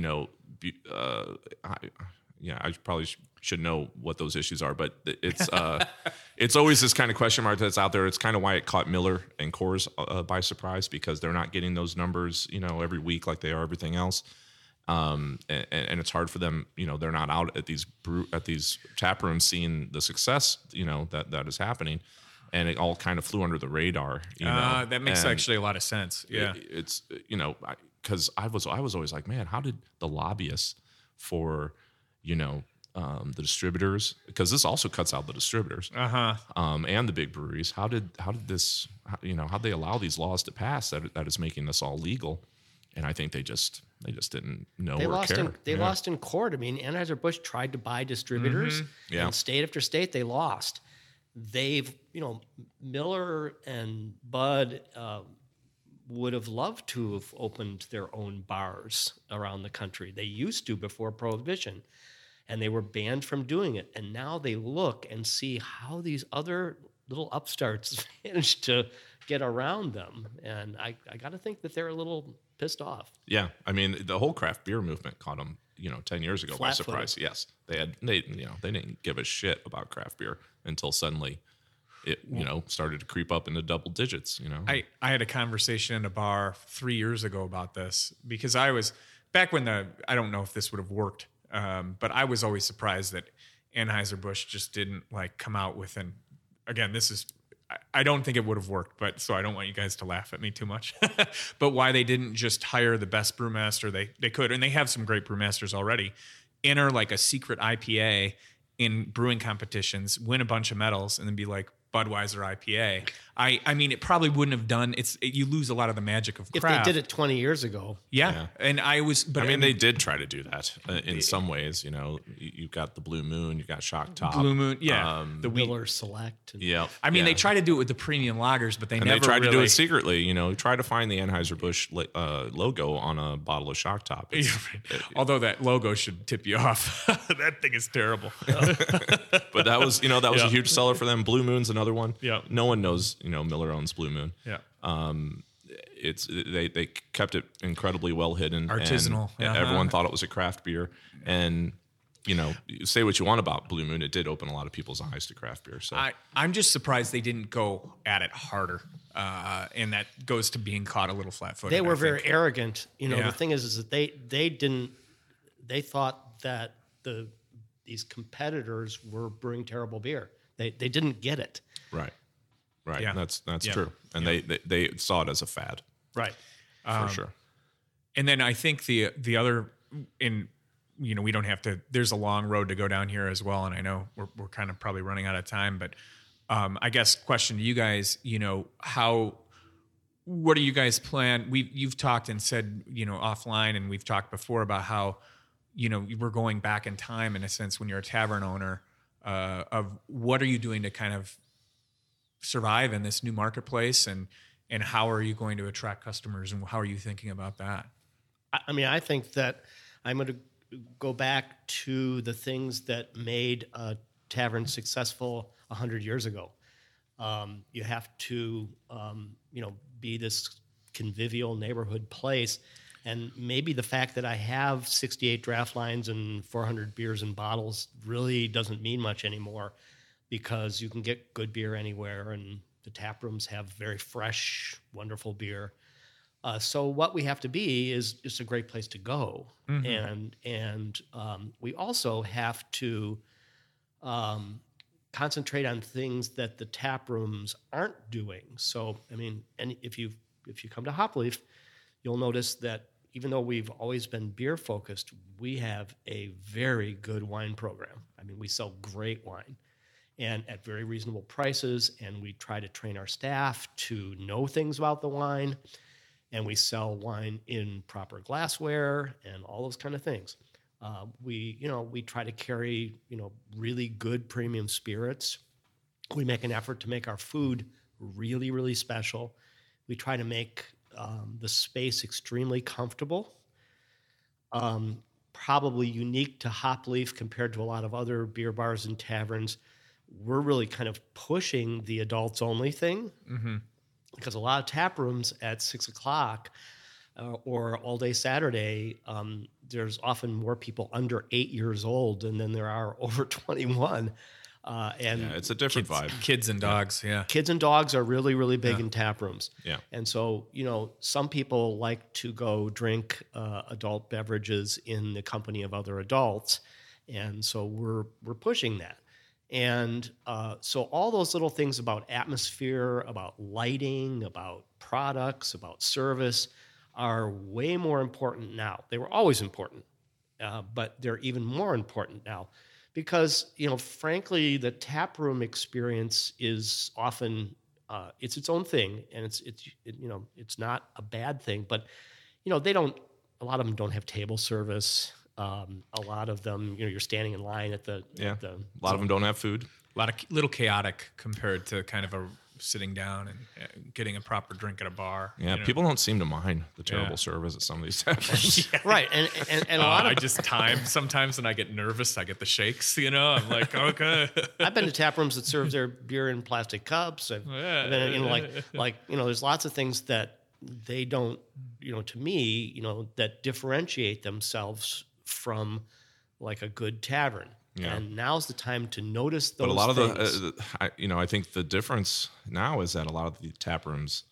probably should know what those issues are, but it's always this kind of question mark that's out there. It's kind of why it caught Miller and Coors by surprise, because they're not getting those numbers, every week like they are everything else. And it's hard for them. They're not out at these tap rooms seeing the success, that is happening, and it all kind of flew under the radar. That makes actually a lot of sense. Yeah, it's because I was always like, man, how did the lobbyists for the distributors, because this also cuts out the distributors and the big breweries. How did this, how'd they allow these laws to pass that is making this all legal? And I think they just didn't know or care. They lost in court. I mean, Anheuser-Busch tried to buy distributors, and state after state they lost. They've, Miller and Bud would have loved to have opened their own bars around the country. They used to before Prohibition, and they were banned from doing it. And now they look and see how these other little upstarts managed to get around them. And I got to think that they're a little pissed off. Yeah, I mean, the whole craft beer movement caught them, 10 years ago by surprise. Yes, they didn't give a shit about craft beer until suddenly it started to creep up into double digits. I had a conversation in a bar 3 years ago about this, because I was back when I don't know if this would have worked, but I was always surprised that Anheuser-Busch just didn't come out with I don't think it would have worked, but so I don't want you guys to laugh at me too much. But why they didn't just hire the best brewmaster they could, and they have some great brewmasters already, enter a secret IPA in brewing competitions, win a bunch of medals, and then be like, Budweiser IPA. I mean, it probably wouldn't have done. You lose a lot of the magic of craft. If they did it 20 years ago. Yeah. And they did try to do that in some ways. You've got the Blue Moon, you've got Shock Top, Blue Moon, yeah, the Miller Select. They try to do it with the premium lagers, but they tried to do it secretly. Try to find the Anheuser-Busch logo on a bottle of Shock Top. Although that logo should tip you off. That thing is terrible. But that was a huge seller for them. Blue Moon's another one. Yeah. No one knows, Miller owns Blue Moon. Yeah. They kept it incredibly well hidden. Artisanal. And everyone thought it was a craft beer. And, say what you want about Blue Moon, it did open a lot of people's eyes to craft beer. So I'm just surprised they didn't go at it harder. And that goes to being caught a little flat-footed. They were very arrogant. The thing is that they thought that these competitors were brewing terrible beer. They didn't get it. Right. Yeah. That's true. And they saw it as a fad. Right. For sure. And then I think the other we don't have to, there's a long road to go down here as well. And I know we're kind of probably running out of time, but I guess question to you guys, what do you guys plan? You've talked and said, offline, and we've talked before about how, we're going back in time in a sense when you're a tavern owner, of what are you doing to kind of survive in this new marketplace, and how are you going to attract customers, and how are you thinking about that? I mean, I think that I'm going to go back to the things that made a tavern successful 100 years ago. You have to, be this convivial neighborhood place. And maybe the fact that I have 68 draft lines and 400 beers in bottles really doesn't mean much anymore, because you can get good beer anywhere, and the tap rooms have very fresh, wonderful beer. So what we have to be is just a great place to go. Mm-hmm. And we also have to concentrate on things that the tap rooms aren't doing. So, I mean, and if you come to Hop Leaf, you'll notice that even though we've always been beer focused, we have a very good wine program. I mean, we sell great wine and at very reasonable prices, and we try to train our staff to know things about the wine, and we sell wine in proper glassware and all those kind of things. We try to carry, really good premium spirits. We make an effort to make our food really, really special. We try to make the space extremely comfortable, probably unique to Hop Leaf compared to a lot of other beer bars and taverns. We're really kind of pushing the adults only thing, mm-hmm. because a lot of tap rooms at 6 o'clock or all day Saturday, there's often more people under 8 years old than there are over 21. And it's a different vibe. Kids and dogs, yeah. Kids and dogs are really, really big in tap rooms. Yeah. And so, some people like to go drink adult beverages in the company of other adults. And so we're pushing that. And so all those little things about atmosphere, about lighting, about products, about service are way more important now. They were always important, but they're even more important now. Because, frankly, the tap room experience is often it's its own thing, and it's not a bad thing. But a lot of them don't have table service. A lot of them, you're standing in line at the. A lot of them don't have food. A lot of little chaotic compared to kind of a sitting down and getting a proper drink at a bar. Yeah, people don't seem to mind the terrible service at some of these taverns. Right, and a lot of I just time sometimes, and I get nervous. I get the shakes. I'm like, okay. I've been to tap rooms that serve their beer in plastic cups. I've been in there's lots of things that they don't, to me, that differentiate themselves from like a good tavern. Yeah. And now's the time to notice those things. But a lot of I think the difference now is that a lot of the tap rooms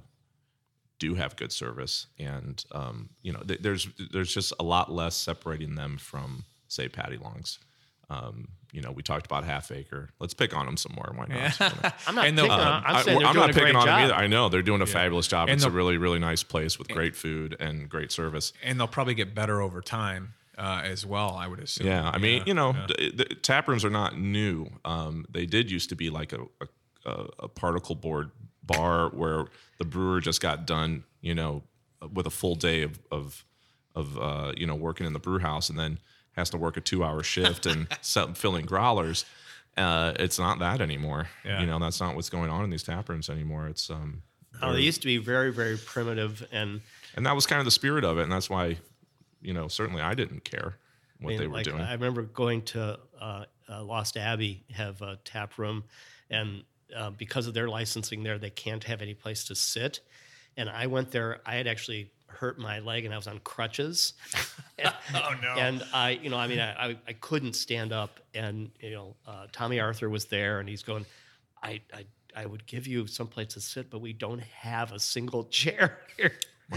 do have good service, and there's just a lot less separating them from, say, Patty Long's. We talked about Half Acre. Let's pick on them some more. Why not? Yeah. I'm not picking on. I'm saying they're doing a great job. Them either. I know they're doing a fabulous job. And it's a really, really nice place with great food and great service. And they'll probably get better over time. As well, I would assume. Yeah, I mean, the tap rooms are not new. They did used to be like a particle board bar where the brewer just got done, with a full day of working in the brew house, and then has to work a 2-hour shift and filling growlers. It's not that anymore. Yeah. That's not what's going on in these tap rooms anymore. It's they used to be very, very primitive, and that was kind of the spirit of it, and that's why. Certainly I didn't care what they were doing. I remember going to Lost Abbey, have a tap room, and because of their licensing there, they can't have any place to sit. And I went there. I had actually hurt my leg, and I was on crutches. Oh no! And I couldn't stand up. And Tommy Arthur was there, and he's going, I would give you some place to sit, but we don't have a single chair here.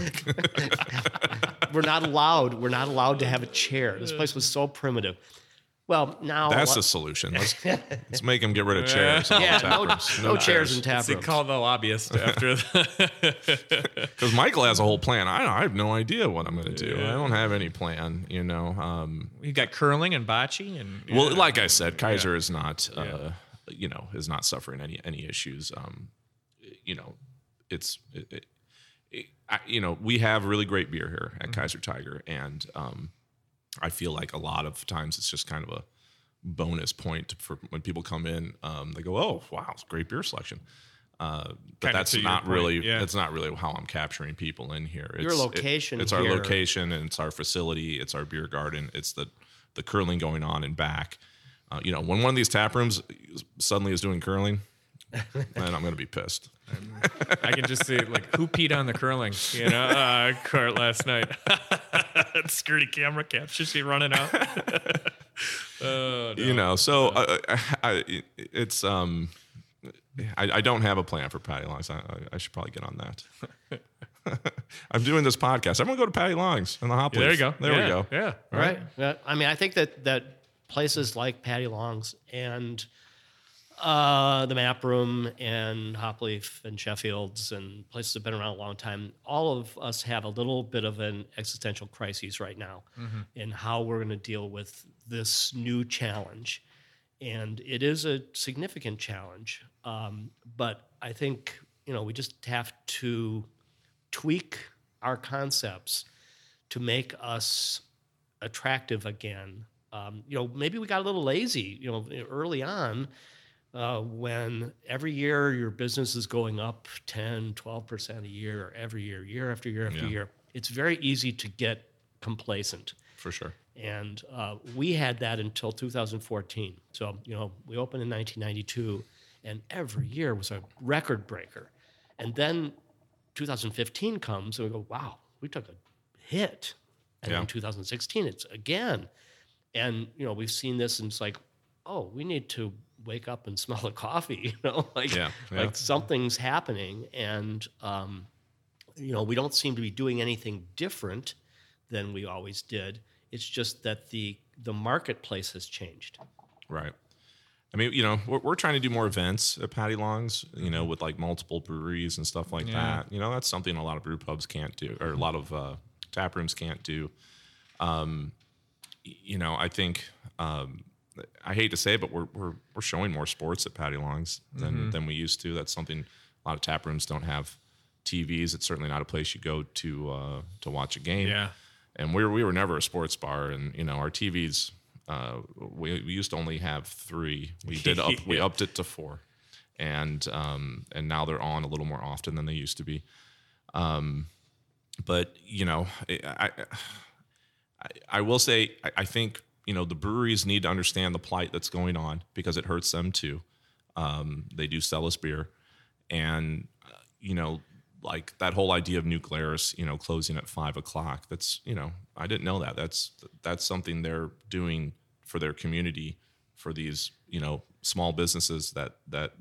We're not allowed to have a chair. This place was so primitive. Well, now that's the solution. Let's make them get rid of chairs. No chairs in tap rooms. Call the lobbyist after because Michael has a whole plan. I have no idea what I'm going to do. I don't have any plan. You got curling and bocce, and well, like I said, Kaiser is not is not suffering any issues. we have really great beer here at Kaiser Tiger, and I feel like a lot of times it's just kind of a bonus point for when people come in. They go, "Oh, wow, it's a great beer selection." But that's not really that's not really how I'm capturing people in here. Your location. It's our location, and it's our facility. It's our beer garden. It's the curling going on in back. When one of these tap rooms suddenly is doing curling, then I'm going to be pissed. I can just see who peed on the curling, cart last night. Security camera capture she running out. Oh, no. So it's I don't have a plan for Patty Long's. I should probably get on that. I'm doing this podcast. Everyone go to Patty Long's in the Hop Leaf. There you go. There we go. Yeah. Right. I mean, I think that places like Patty Long's and the Map Room and Hop Leaf and Sheffield's and places that have been around a long time, all of us have a little bit of an existential crisis right now in how we're going to deal with this new challenge. And it is a significant challenge. But I think, we just have to tweak our concepts to make us attractive again. Maybe we got a little lazy, early on when every year your business is going up 10, 12% a year, every year after year after year. It's very easy to get complacent. For sure. And we had that until 2014. So, we opened in 1992, and every year was a record breaker. And then 2015 comes, and we go, wow, we took a hit. And then 2016, it's again. And, we've seen this, and it's like, oh, we need to wake up and smell the coffee, like something's happening. And, we don't seem to be doing anything different than we always did. It's just that the marketplace has changed. Right. I mean, we're trying to do more events at Patty Long's, with multiple breweries and stuff like that. That's something a lot of brew pubs can't do, or a lot of tap rooms can't do. I think I hate to say it, but we're showing more sports at Patty Long's than we used to. That's something a lot of tap rooms don't have TVs. It's certainly not a place you go to watch a game. Yeah. And we were never a sports bar, and our TVs we used to only have 3. We upped it to 4, and now they're on a little more often than they used to be. But I will say I think the breweries need to understand the plight that's going on, because it hurts them too. They do sell us beer, and that whole idea of New Glarus, closing at 5:00. That's I didn't know that. That's something they're doing for their community, for these small businesses that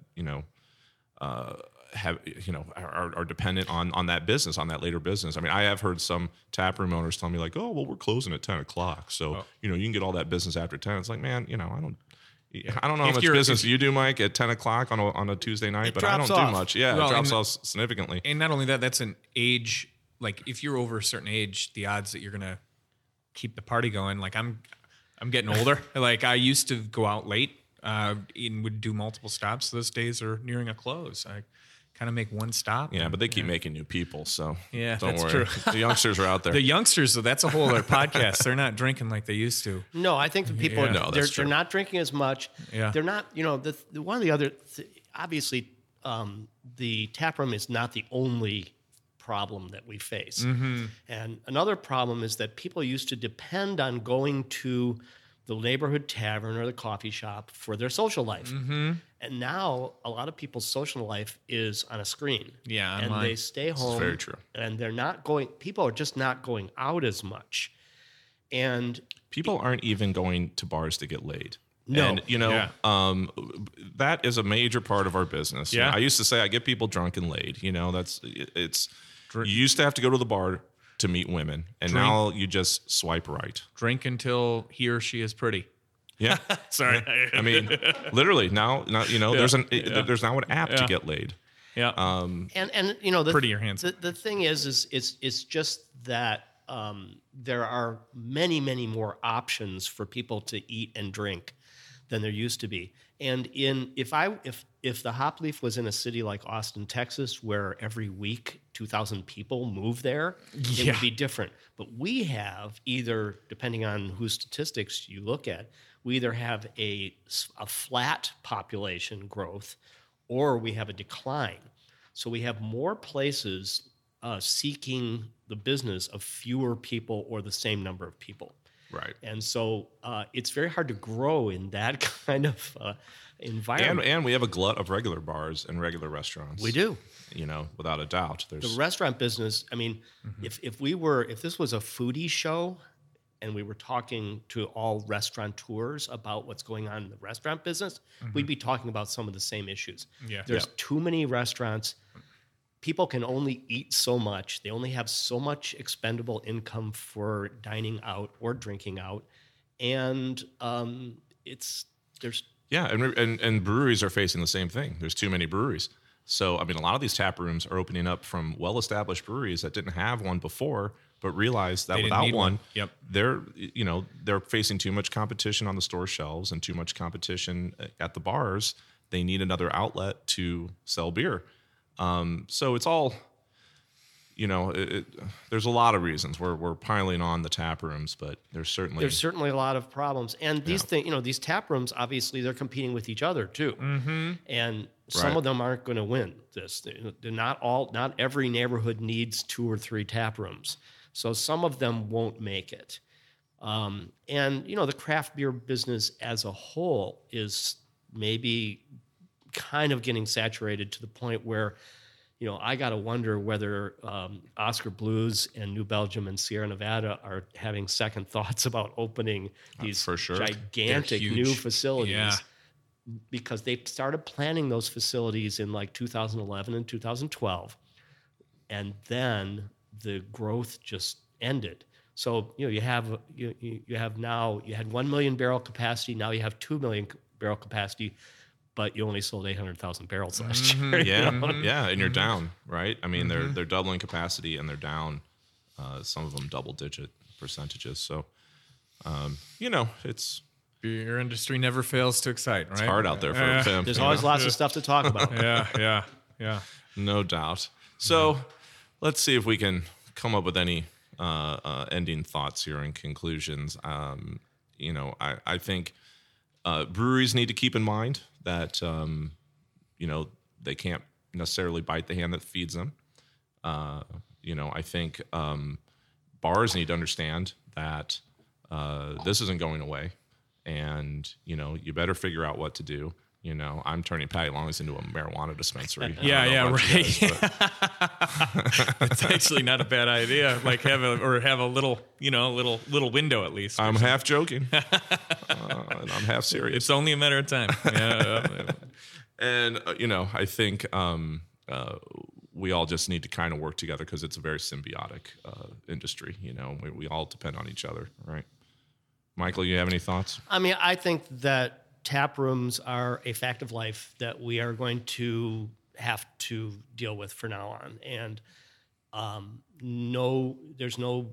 have are dependent on that business, on that later business. I mean, I have heard some tap room owners tell me oh, well, we're closing at 10:00, so you can get all that business after 10. It's like, man, I don't know how much business you do, Mike, at 10:00 on a Tuesday night, but I don't do much. Yeah, it drops off significantly. And not only that, that's an age. If you're over a certain age, the odds that you're gonna keep the party going. I'm getting older. I used to go out late and would do multiple stops. Those days are nearing a close. I kind of make one stop. Yeah, but they keep making new people, so don't that's worry. true. The youngsters are out there. The youngsters, though, that's a whole other podcast. They're not drinking like they used to. No, I think the people they're not drinking as much. Yeah. They're not. One of the other obviously the tap room is not the only problem that we face. And another problem is that people used to depend on going to the neighborhood tavern or the coffee shop for their social life. And now a lot of people's social life is on a screen. Yeah, and online. They stay home. That's very true. And they're not going. People are just not going out as much. And people aren't even going to bars to get laid. No. And, that is a major part of our business. Yeah. I used to say I get people drunk and laid. You used to have to go to the bar to meet women, and now you just swipe right. Drink until he or she is pretty. Yeah. Sorry. I mean, literally now there's now an app to get laid. Yeah. And prettier hands. The thing is it's just that there are many, many more options for people to eat and drink than there used to be. And if if the Hop Leaf was in a city like Austin, Texas, where every week 2,000 people move there, it would be different. But we have either, depending on whose statistics you look at, we either have a flat population growth or we have a decline. So we have more places seeking the business of fewer people or the same number of people. Right. And so it's very hard to grow in that kind of environment. And we have a glut of regular bars and regular restaurants. We do. Without a doubt. The restaurant business, I mean, if this was a foodie show and we were talking to all restaurateurs about what's going on in the restaurant business, we'd be talking about some of the same issues. Yeah. There's too many restaurants. People can only eat so much. They only have so much expendable income for dining out or drinking out. And there's... Yeah, and breweries are facing the same thing. There's too many breweries. So, I mean, a lot of these tap rooms are opening up from well-established breweries that didn't have one before, but realized that without one, Yep. they're facing too much competition on the store shelves and too much competition at the bars. They need another outlet to sell beer. So it's all, there's a lot of reasons we're piling on the tap rooms, but there's certainly a lot of problems. And these these tap rooms, obviously, they're competing with each other too. Mm-hmm. And some of them aren't going to win this. They're not every neighborhood needs 2 or 3 tap rooms. So some of them won't make it. And the craft beer business as a whole is maybe kind of getting saturated to the point where, I got to wonder whether Oscar Blues and New Belgium and Sierra Nevada are having second thoughts about opening these for sure. gigantic new facilities. Yeah. Because they started planning those facilities in like 2011 and 2012. And then the growth just ended. So, you had 1 million barrel capacity. Now you have 2 million barrel capacity, but you only sold 800,000 barrels last year. Yeah, and you're down, right? I mean, they're doubling capacity and they're down. Some of them double-digit percentages. So, it's beer industry never fails to excite, right? It's hard out there for Tim. There's always lots of stuff to talk about. Yeah. No doubt. So, let's see if we can come up with any ending thoughts here and conclusions. I think breweries need to keep in mind that they can't necessarily bite the hand that feeds them. I think bars need to understand that this isn't going away, and you better figure out what to do. I'm turning Patty Longs into a marijuana dispensary. Right. It's actually not a bad idea. Like have a little, little window at least. I'm half joking, and I'm half serious. It's only a matter of time. Yeah. And I think we all just need to kind of work together because it's a very symbiotic industry. We all depend on each other, right? Michael, you have any thoughts? I mean, I think that tap rooms are a fact of life that we are going to have to deal with from now on. And there's no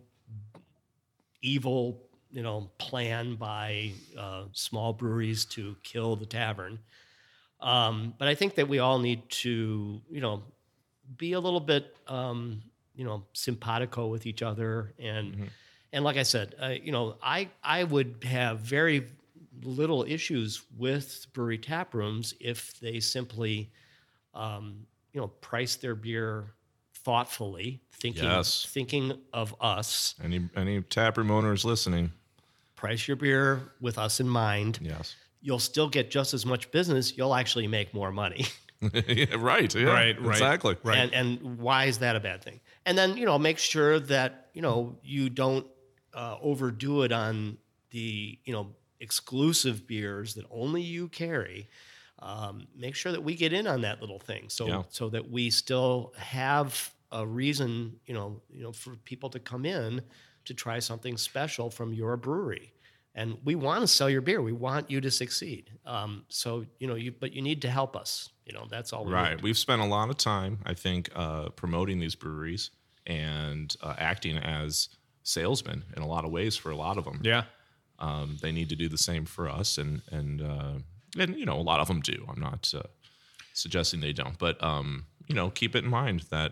evil, plan by small breweries to kill the tavern. But I think that we all need to, be a little bit, simpatico with each other. And like I said, I would have very little issues with brewery tap rooms if they simply, price their beer thoughtfully, thinking of us. Any tap room owners listening, price your beer with us in mind. Yes, you'll still get just as much business. You'll actually make more money. Right. Yeah, right. Exactly. Right. And why is that a bad thing? And then make sure that you don't overdo it on the exclusive beers that only you carry. Make sure that we get in on that little thing, so that we still have a reason, for people to come in to try something special from your brewery. And we want to sell your beer. We want you to succeed. But you need to help us. That's all. Right. We've spent a lot of time, I think, promoting these breweries and acting as salesmen in a lot of ways for a lot of them. Yeah. They need to do the same for us, and a lot of them do. I'm not suggesting they don't. But keep it in mind that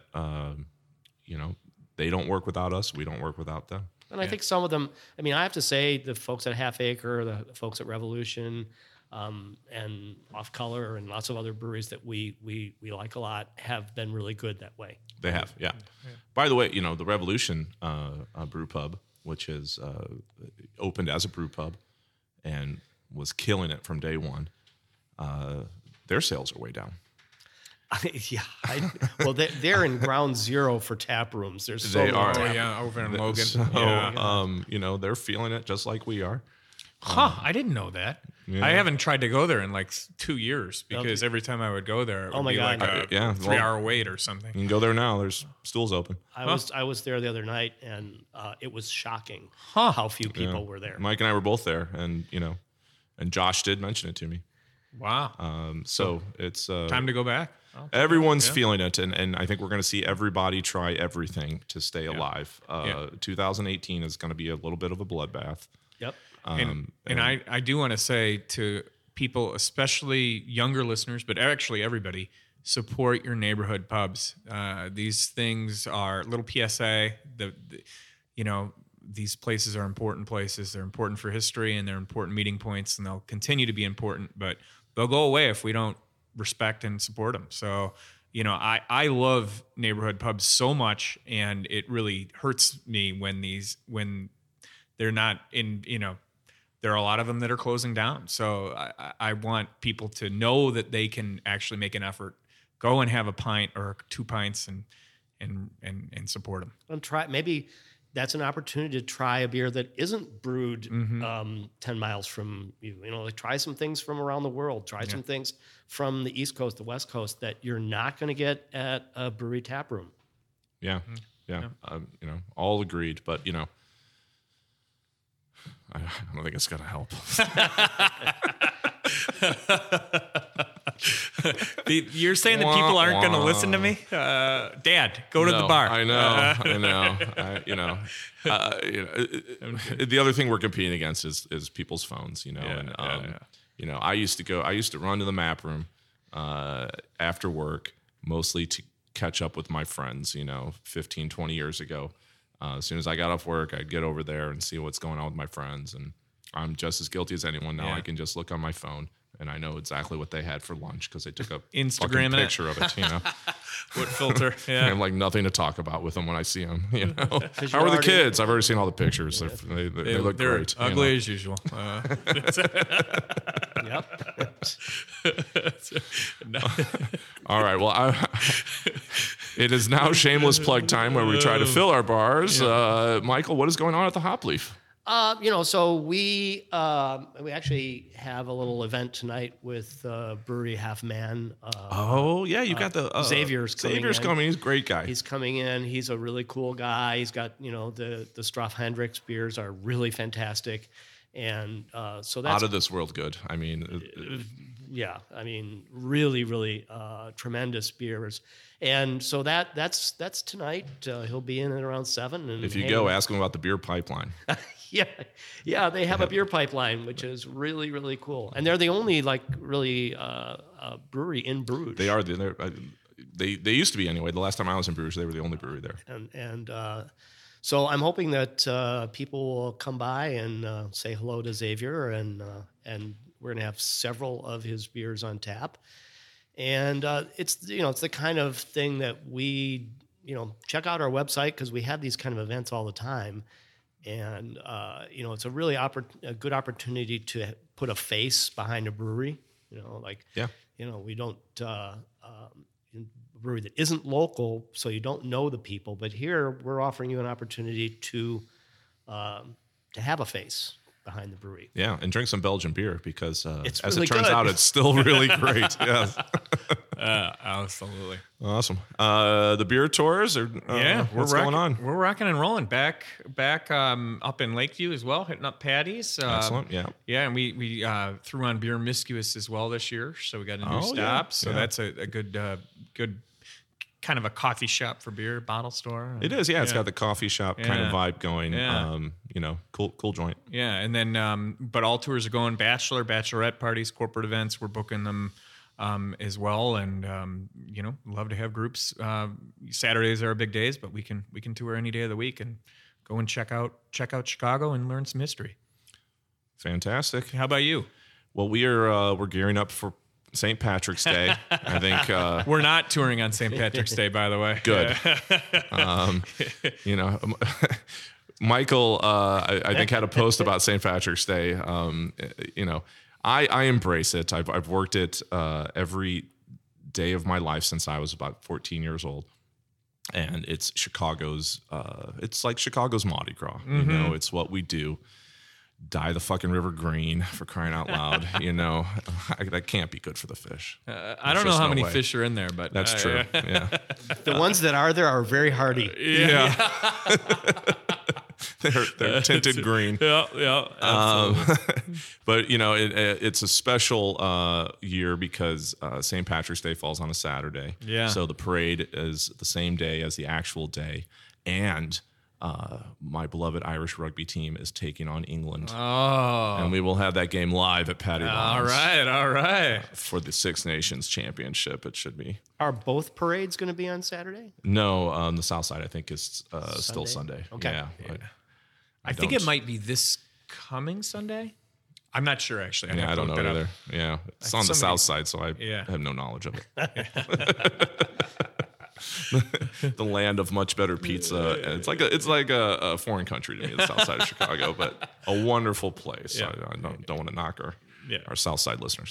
they don't work without us. We don't work without them. And I think some of them, I mean, I have to say the folks at Half Acre, the folks at Revolution, and Off Color and lots of other breweries that we like a lot have been really good that way. They have, yeah. By the way, the Revolution Brew Pub, which is opened as a brew pub and was killing it from day one, their sales are way down. They're in ground zero for tap rooms. There's so many tap rooms. Over in Logan. So, they're feeling it just like we are. I didn't know that. Yeah. I haven't tried to go there in like 2 years because every time I would go there, it would be like a 3-hour wait or something. You can go there now. There's stools open. I was there the other night, and it was shocking how few people were there. Mike and I were both there, and and Josh did mention it to me. Wow. So it's time to go back. Everyone's feeling it, and I think we're going to see everybody try everything to stay alive. 2018 is going to be a little bit of a bloodbath. Yep. And I do want to say to people, especially younger listeners, but actually everybody, support your neighborhood pubs. These things are little PSA. These places are important places. They're important for history, and they're important meeting points, and they'll continue to be important, but they'll go away if we don't respect and support them. So, I love neighborhood pubs so much, and it really hurts me when they're not in, there are a lot of them that are closing down. So I want people to know that they can actually make an effort, go and have a pint or 2 pints and support them. And maybe that's an opportunity to try a beer that isn't brewed 10 miles from you. Try some things from around the world. Try some things from the East Coast, the West Coast that you're not going to get at a brewery tap room. Yeah, all agreed. But I don't think it's going to help. You're saying that people aren't going to listen to me? Dad, go to the bar. I know. The other thing we're competing against is people's phones, I used to run to the map room after work, mostly to catch up with my friends, 15, 20 years ago. As soon as I got off work, I'd get over there and see what's going on with my friends. And I'm just as guilty as anyone now. I can just look on my phone, and I know exactly what they had for lunch because they took a Instagram picture of it. What filter? Yeah. I have nothing to talk about with them when I see them. How are the kids? I've already seen all the pictures. They look great. Ugly as usual. Yep. All right. Well, it is now shameless plug time where we try to fill our bars. Michael, what is going on at the Hop Leaf? So we actually have a little event tonight with Brewery Half Man. You got the Xavier's coming. He's a great guy. He's coming in. He's a really cool guy. He's got the Straff Hendricks beers are really fantastic, and so that's out of this world good. I mean, really, really tremendous beers. And so that's tonight. He'll be in at around 7. And if you go, ask him about the beer pipeline. Yeah, they have a beer pipeline, which is really, really cool. And they're the only really brewery in Bruges. They are. They used to be anyway. The last time I was in Bruges, they were the only brewery there. And so I'm hoping that people will come by and say hello to Xavier, and we're going to have several of his beers on tap. And it's the kind of thing that we check out our website because we have these kind of events all the time. And, it's a really a good opportunity to put a face behind a brewery, we don't, a brewery that isn't local, so you don't know the people, but here we're offering you an opportunity to have a face behind the brewery. Yeah, and drink some Belgian beer because as really it turns good. out, it's still really great. Yes. Absolutely. Awesome. The beer tours are what's going on? We're rocking and rolling back up in Lakeview as well, hitting up Patty's. Excellent. Yeah. Yeah, and we threw on Beer Miscuous as well this year, so we got a new stop. So that's a good kind of a coffee shop for beer, bottle store. It is, yeah. It's got the coffee shop kind of vibe going. Yeah. Cool joint. Yeah, and then but all tours are going bachelorette parties, corporate events. We're booking them as well. And love to have groups. Saturdays are our big days, but we can tour any day of the week and go and check out Chicago and learn some history. Fantastic. How about you? Well, we're gearing up for St. Patrick's Day. I think we're not touring on St. Patrick's Day, by the way. Good. Michael, I think had a post about St. Patrick's Day. I embrace it. I've worked it every day of my life since I was about 14 years old. And it's Chicago's, it's like Chicago's Mardi Gras. Mm-hmm. It's what we do. Dye the fucking river green, for crying out loud. That can't be good for the fish. I don't know how many fish are in there, but that's true. Yeah. The ones that are there are very hardy. Yeah. They're tinted green. Yeah. But it's a special year because St. Patrick's Day falls on a Saturday. Yeah. So the parade is the same day as the actual day, and my beloved Irish rugby team is taking on England. Oh. And we will have that game live at Paddy Bonds. All right. For the Six Nations Championship, it should be. Are both parades going to be on Saturday? No, on the south side, I think is still Sunday. Okay. Yeah. I think it might be this coming Sunday. I'm not sure, actually. I don't know either. Yeah. It's on the south side, so I have no knowledge of it. The land of much better pizza. And it's like a foreign country to me, the south side of Chicago, but a wonderful place. Yeah. I don't want to knock our south side listeners.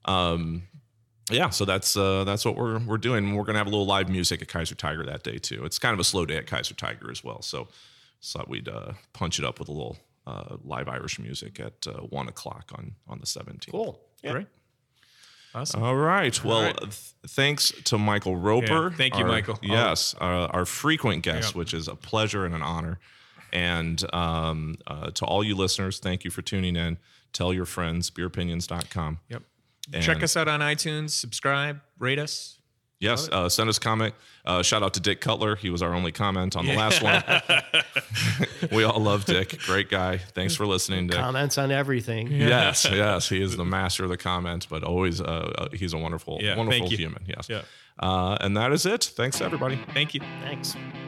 So that's what we're doing. We're gonna have a little live music at Kaiser Tiger that day too. It's kind of a slow day at Kaiser Tiger as well. So we'd punch it up with a little live Irish music at 1:00 on the 17th. Cool. Yeah. Great. Awesome. All right. Well, thanks to Michael Roper. Yeah. Thank you, Michael. Yes, our frequent guest, which is a pleasure and an honor. And to all you listeners, thank you for tuning in. Tell your friends, beeropinions.com. Yep. And check us out on iTunes. Subscribe. Rate us. Yes, send us a comment. Shout out to Dick Cutler. He was our only comment on the last one. We all love Dick. Great guy. Thanks for listening, Dick. Comments on everything. Yes. He is the master of the comments, but always he's a wonderful human. Yes. Yeah. And that is it. Thanks, everybody. Thank you. Thanks.